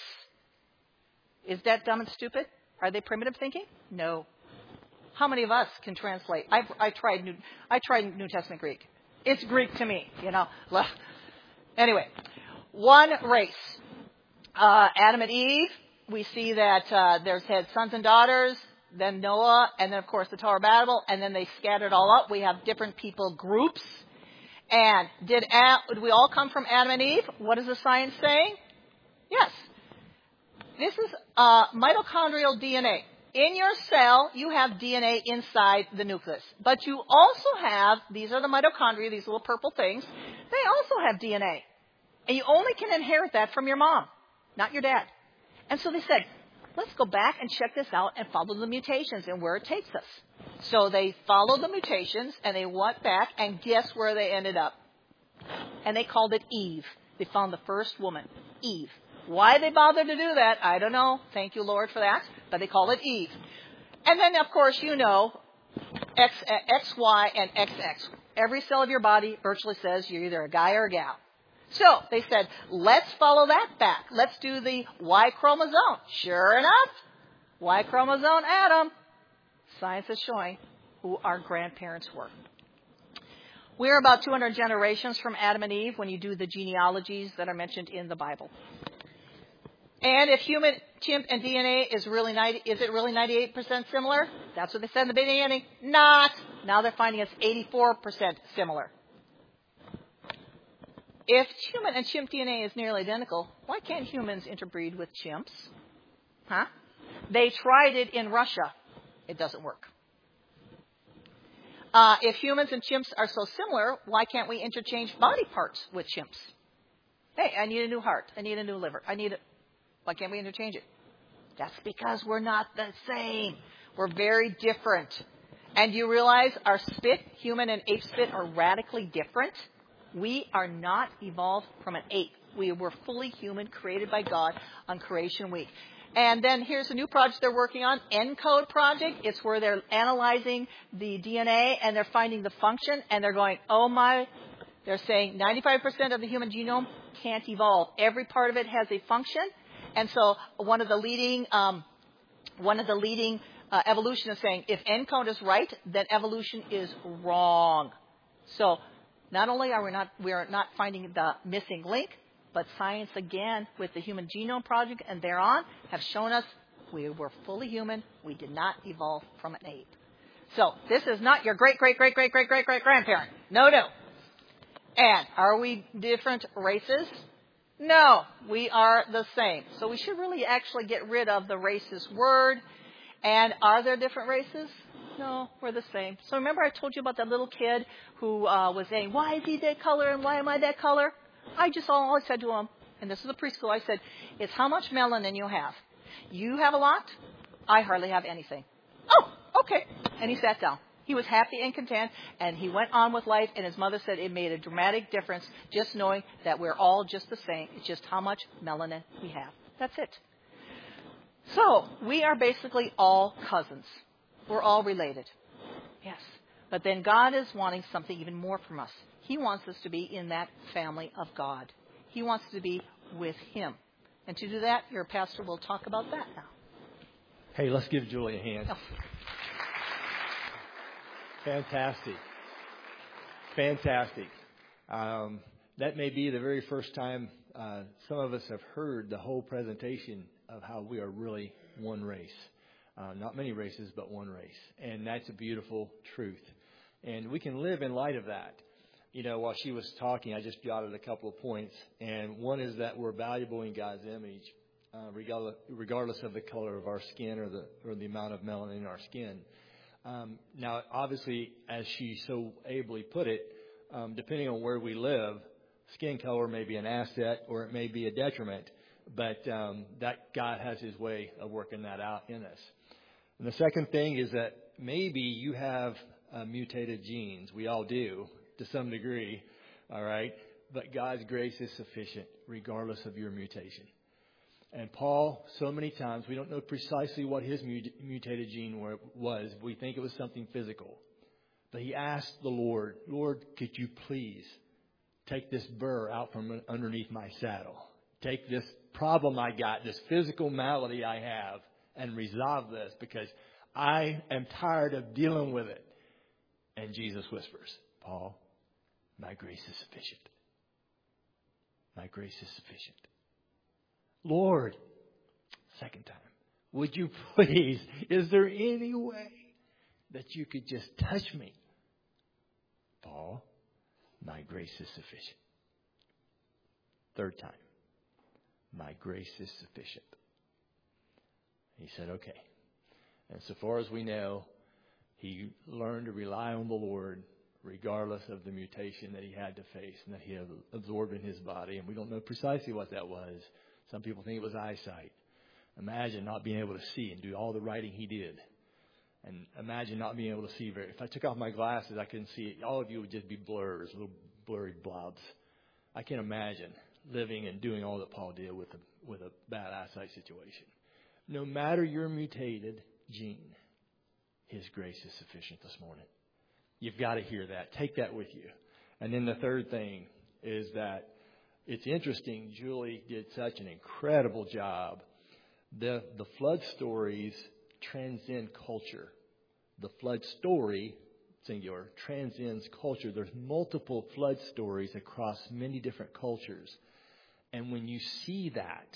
Is that dumb and stupid? Are they primitive thinking? No. How many of us can translate? I tried New Testament Greek. It's Greek to me, you know. Anyway, one race. Adam and Eve, we see that there's had sons and daughters, then Noah, and then, of course, the Tower of Babel, and then they scattered all up. We have different people groups. And did we all come from Adam and Eve? What is the science saying? Yes. This is mitochondrial DNA. In your cell, you have DNA inside the nucleus. But you also have, these are the mitochondria, these little purple things. They also have DNA. And you only can inherit that from your mom, not your dad. And so they said, let's go back and check this out and follow the mutations and where it takes us. So they followed the mutations and they went back, and guess where they ended up? And they called it Eve. They found the first woman, Eve. Why they bothered to do that, I don't know. Thank you, Lord, for that. But they called it Eve. And then, of course, you know, XY and XX. Every cell of your body virtually says you're either a guy or a gal. So they said, let's follow that back. Let's do the Y chromosome. Sure enough, Y chromosome Adam. Science is showing who our grandparents were. We're about 200 generations from Adam and Eve when you do the genealogies that are mentioned in the Bible. And if human, chimp, and DNA is it really 98% similar? That's what they said in the beginning. Not. Now they're finding it's 84% similar. If human and chimp DNA is nearly identical, why can't humans interbreed with chimps? Huh? They tried it in Russia. It doesn't work. If humans and chimps are so similar, why can't we interchange body parts with chimps? Hey, I need a new heart. I need a new liver. Why can't we interchange it? That's because we're not the same. We're very different. And you realize our spit, human and ape spit, are radically different? We are not evolved from an ape. We were fully human, created by God on Creation Week. And then here's a new project they're working on, ENCODE project. It's where they're analyzing the DNA and they're finding the function. And they're going, oh my, they're saying 95% of the human genome can't evolve. Every part of it has a function. And so one of the leading evolutionists saying, if ENCODE is right, then evolution is wrong. So not only are we are not finding the missing link, but science again with the Human Genome Project and thereon have shown us we were fully human. We did not evolve from an ape. So this is not your great-great-great-great-great-great-great-grandparent. No. And are we different races? No, we are the same. So we should really actually get rid of the racist word. And are there different races? No, we're the same. So remember I told you about that little kid who was saying, why is he that color and why am I that color? I said to him, and this is a preschool, I said, it's how much melanin you have. You have a lot. I hardly have anything. Oh, okay. And he sat down. He was happy and content, and he went on with life, and his mother said it made a dramatic difference just knowing that we're all just the same. It's just how much melanin we have. That's it. So we are basically all cousins. We're all related. Yes. But then God is wanting something even more from us. He wants us to be in that family of God. He wants to be with Him. And to do that, your pastor will talk about that now. Hey, let's give Julie a hand. Oh. Fantastic. That may be the very first time some of us have heard the whole presentation of how we are really one race. Not many races, but one race. And that's a beautiful truth. And we can live in light of that. You know, while she was talking, I just jotted a couple of points. And one is that we're valuable in God's image, regardless of the color of our skin or the amount of melanin in our skin. Now, obviously, as she so ably put it, depending on where we live, skin color may be an asset or it may be a detriment. But that God has His way of working that out in us. And the second thing is that maybe you have mutated genes. We all do to some degree, all right? But God's grace is sufficient regardless of your mutation. And Paul, so many times, we don't know precisely what his mutated gene was. We think it was something physical. But he asked the Lord, Lord, could you please take this burr out from underneath my saddle? Take this problem I got, this physical malady I have, and resolve this because I am tired of dealing with it. And Jesus whispers, Paul, my grace is sufficient. My grace is sufficient. Lord, Second time. Would you please, is there any way that you could just touch me? Paul, my grace is sufficient. Third time. My grace is sufficient. He said, okay. And so far as we know, he learned to rely on the Lord regardless of the mutation that he had to face and that he had absorbed in his body. And we don't know precisely what that was. Some people think it was eyesight. Imagine not being able to see and do all the writing he did. And imagine not being able to see very. If I took off my glasses, I couldn't see it. All of you would just be blurs, little blurry blobs. I can't imagine living and doing all that Paul did with a bad eyesight situation. No matter your mutated gene, his grace is sufficient this morning. You've got to hear that. Take that with you. And then the third thing is that it's interesting. Julie did such an incredible job. The flood stories transcend culture. The flood story, singular, transcends culture. There's multiple flood stories across many different cultures. And when you see that,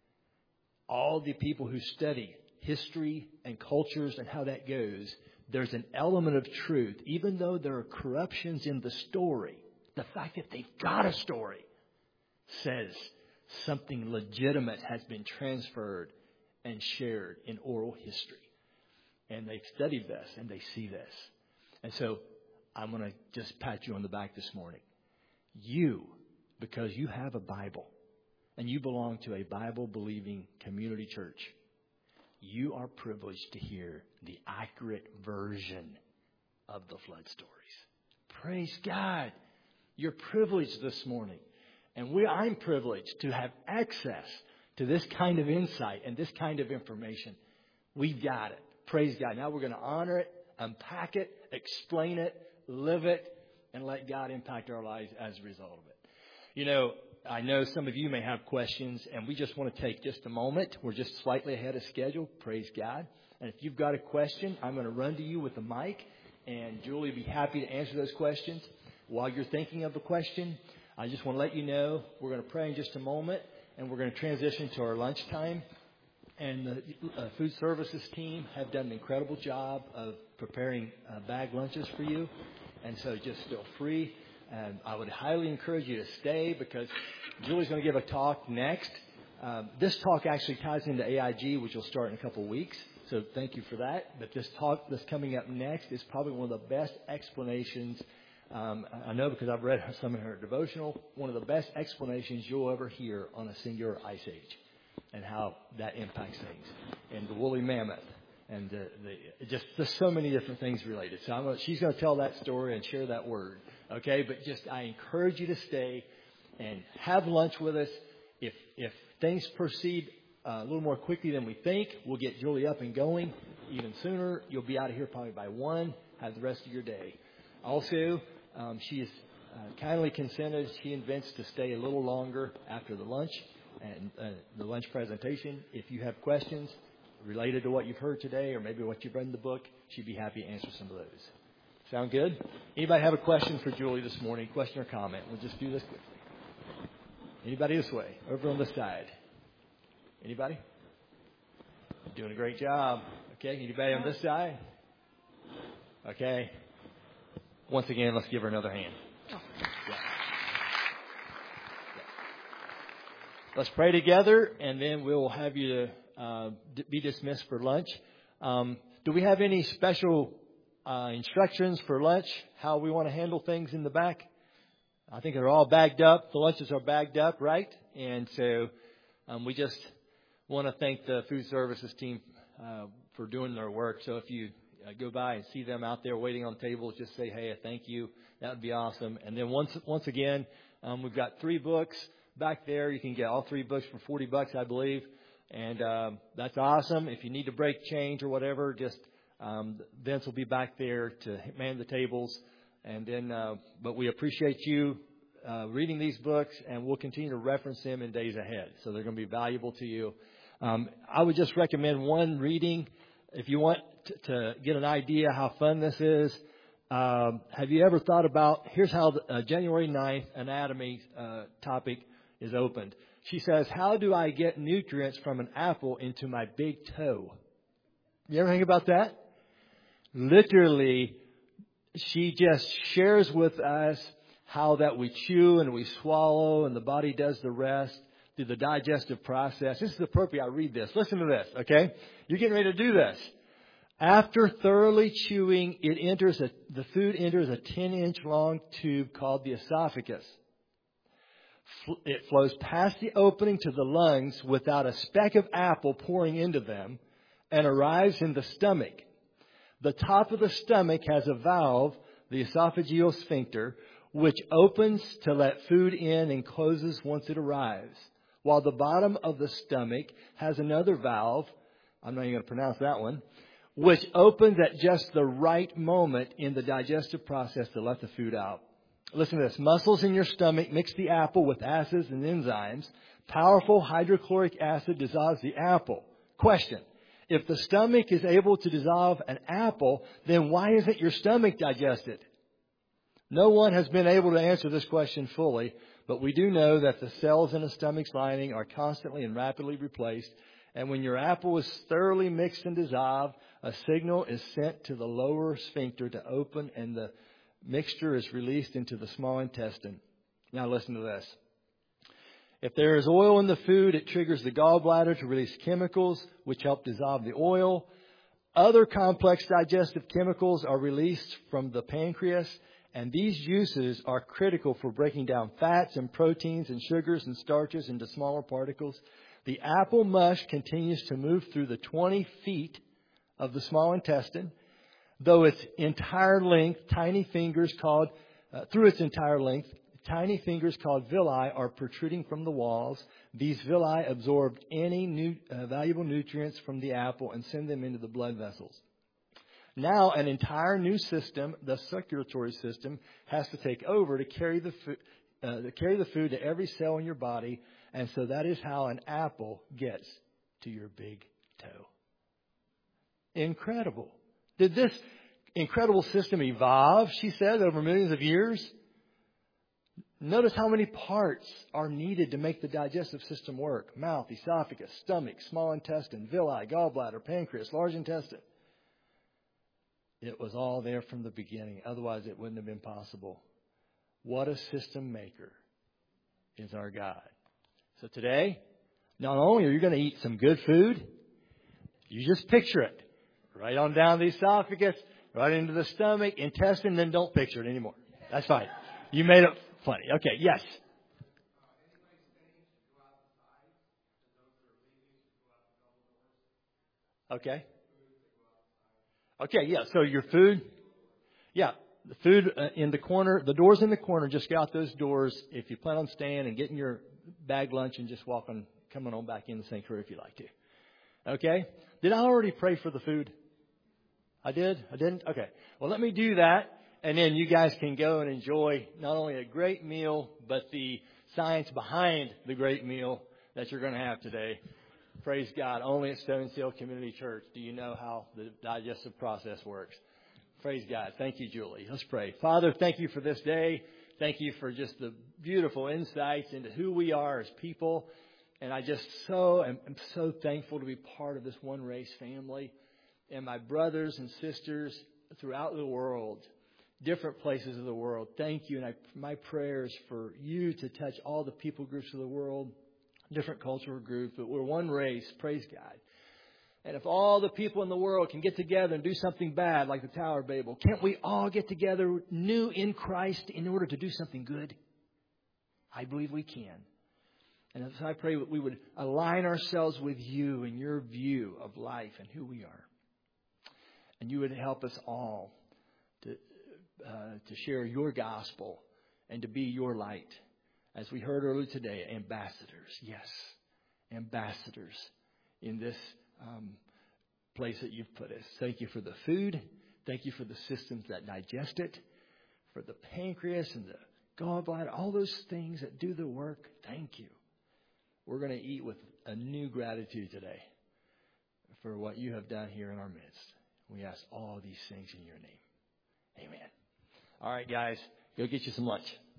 all the people who study history and cultures and how that goes, there's an element of truth. Even though there are corruptions in the story, the fact that they've got a story says something legitimate has been transferred and shared in oral history. And they've studied this and they see this. And so I'm going to just pat you on the back this morning. You, because you have a Bible and you belong to a Bible-believing community church, you are privileged to hear the accurate version of the flood stories. Praise God. You're privileged this morning. And I'm privileged to have access to this kind of insight and this kind of information. We've got it. Praise God. Now we're going to honor it, unpack it, explain it, live it, and let God impact our lives as a result of it. You know, I know some of you may have questions, and we just want to take just a moment. We're just slightly ahead of schedule. Praise God. And if you've got a question, I'm going to run to you with the mic, and Julie will be happy to answer those questions. While you're thinking of a question, I just want to let you know we're going to pray in just a moment, and we're going to transition to our lunchtime. And the food services team have done an incredible job of preparing bag lunches for you. And so just feel free. And I would highly encourage you to stay because Julie's going to give a talk next. This talk actually ties into AIG, which will start in a couple of weeks. So thank you for that. But this talk that's coming up next is probably one of the best explanations. I know because I've read some of her devotional, one of the best explanations you'll ever hear on a singular ice age and how that impacts things. And the woolly mammoth. And just so many different things related. So she's going to tell that story and share that word. Okay, but I encourage you to stay and have lunch with us. If things proceed a little more quickly than we think, we'll get Julie up and going even sooner. You'll be out of here probably by 1. Have the rest of your day. Also, she has kindly consented. She intends to stay a little longer after the lunch and the lunch presentation. If you have questions related to what you've heard today or maybe what you've read in the book, she'd be happy to answer some of those. Sound good? Anybody have a question for Julie this morning? Question or comment? We'll just do this quickly. Anybody this way? Over on this side. Anybody? You're doing a great job. Okay. Anybody on this side? Okay. Once again, let's give her another hand. Yeah. Let's pray together, and then we'll have you be dismissed for lunch. Do we have any special instructions for lunch, how we want to handle things in the back? I think they're all bagged up. The lunches are bagged up, right? And so we just want to thank the food services team for doing their work. So if you go by and see them out there waiting on tables, just say, hey, thank you. That would be awesome. And then once again, we've got 3 books back there. You can get all 3 books for $40, I believe. And that's awesome. If you need to break change or whatever, just Vince will be back there to man the tables. And then, but we appreciate you reading these books, and we'll continue to reference them in days ahead. So they're going to be valuable to you. I would just recommend one reading if you want to get an idea how fun this is. Have you ever thought about, here's how the January 9th anatomy topic is opened. She says, how do I get nutrients from an apple into my big toe? You ever think about that? Literally, she just shares with us how that we chew and we swallow and the body does the rest through the digestive process. This is appropriate. I read this. Listen to this, okay? You're getting ready to do this. After thoroughly chewing, the food enters a 10-inch long tube called the esophagus. It flows past the opening to the lungs without a speck of apple pouring into them and arrives in the stomach. The top of the stomach has a valve, the esophageal sphincter, which opens to let food in and closes once it arrives, while the bottom of the stomach has another valve, I'm not even going to pronounce that one, which opens at just the right moment in the digestive process to let the food out. Listen to this. Muscles in your stomach mix the apple with acids and enzymes. Powerful hydrochloric acid dissolves the apple. Question. If the stomach is able to dissolve an apple, then why isn't your stomach digested? No one has been able to answer this question fully, but we do know that the cells in the stomach's lining are constantly and rapidly replaced. And when your apple is thoroughly mixed and dissolved, a signal is sent to the lower sphincter to open, and the mixture is released into the small intestine. Now listen to this. If there is oil in the food, it triggers the gallbladder to release chemicals which help dissolve the oil. Other complex digestive chemicals are released from the pancreas, and these juices are critical for breaking down fats and proteins and sugars and starches into smaller particles. The apple mush continues to move through the 20 feet of the small intestine. Through its entire length, tiny fingers called villi are protruding from the walls. These villi absorb any valuable nutrients from the apple and send them into the blood vessels. Now, an entire new system, the circulatory system, has to take over to carry the food to every cell in your body, and so that is how an apple gets to your big toe. Incredible. Did this incredible system evolve, she said, over millions of years? Notice how many parts are needed to make the digestive system work. Mouth, esophagus, stomach, small intestine, villi, gallbladder, pancreas, large intestine. It was all there from the beginning. Otherwise, it wouldn't have been possible. What a system maker is our God. So today, not only are you going to eat some good food, you just picture it. Right on down the esophagus, right into the stomach, intestine, then don't picture it anymore. That's fine. You made it funny. Okay, yes. Okay. Okay, yeah, so your food, yeah, the food in the corner, the doors in the corner, just get out those doors. If you plan on staying and getting your bag lunch and just coming on back in the sanctuary if you like to. Okay? Did I already pray for the food? I did? I didn't? Okay. Well, let me do that, and then you guys can go and enjoy not only a great meal, but the science behind the great meal that you're going to have today. Praise God. Only at Stone Seal Community Church do you know how the digestive process works. Praise God. Thank you, Julie. Let's pray. Father, thank you for this day. Thank you for just the beautiful insights into who we are as people. And I just am so thankful to be part of this One Race family. And my brothers and sisters throughout the world, different places of the world, thank you. And my prayers for you to touch all the people groups of the world, different cultural groups, but we're one race, praise God. And if all the people in the world can get together and do something bad like the Tower of Babel, can't we all get together new in Christ in order to do something good? I believe we can. And as I pray that we would align ourselves with you and your view of life and who we are. And you would help us all to share your gospel and to be your light. As we heard earlier today, ambassadors. Yes, ambassadors in this place that you've put us. Thank you for the food. Thank you for the systems that digest it. For the pancreas and the gallbladder. All those things that do the work. Thank you. We're going to eat with a new gratitude today for what you have done here in our midst. We ask all these things in your name. Amen. All right, guys, go get you some lunch.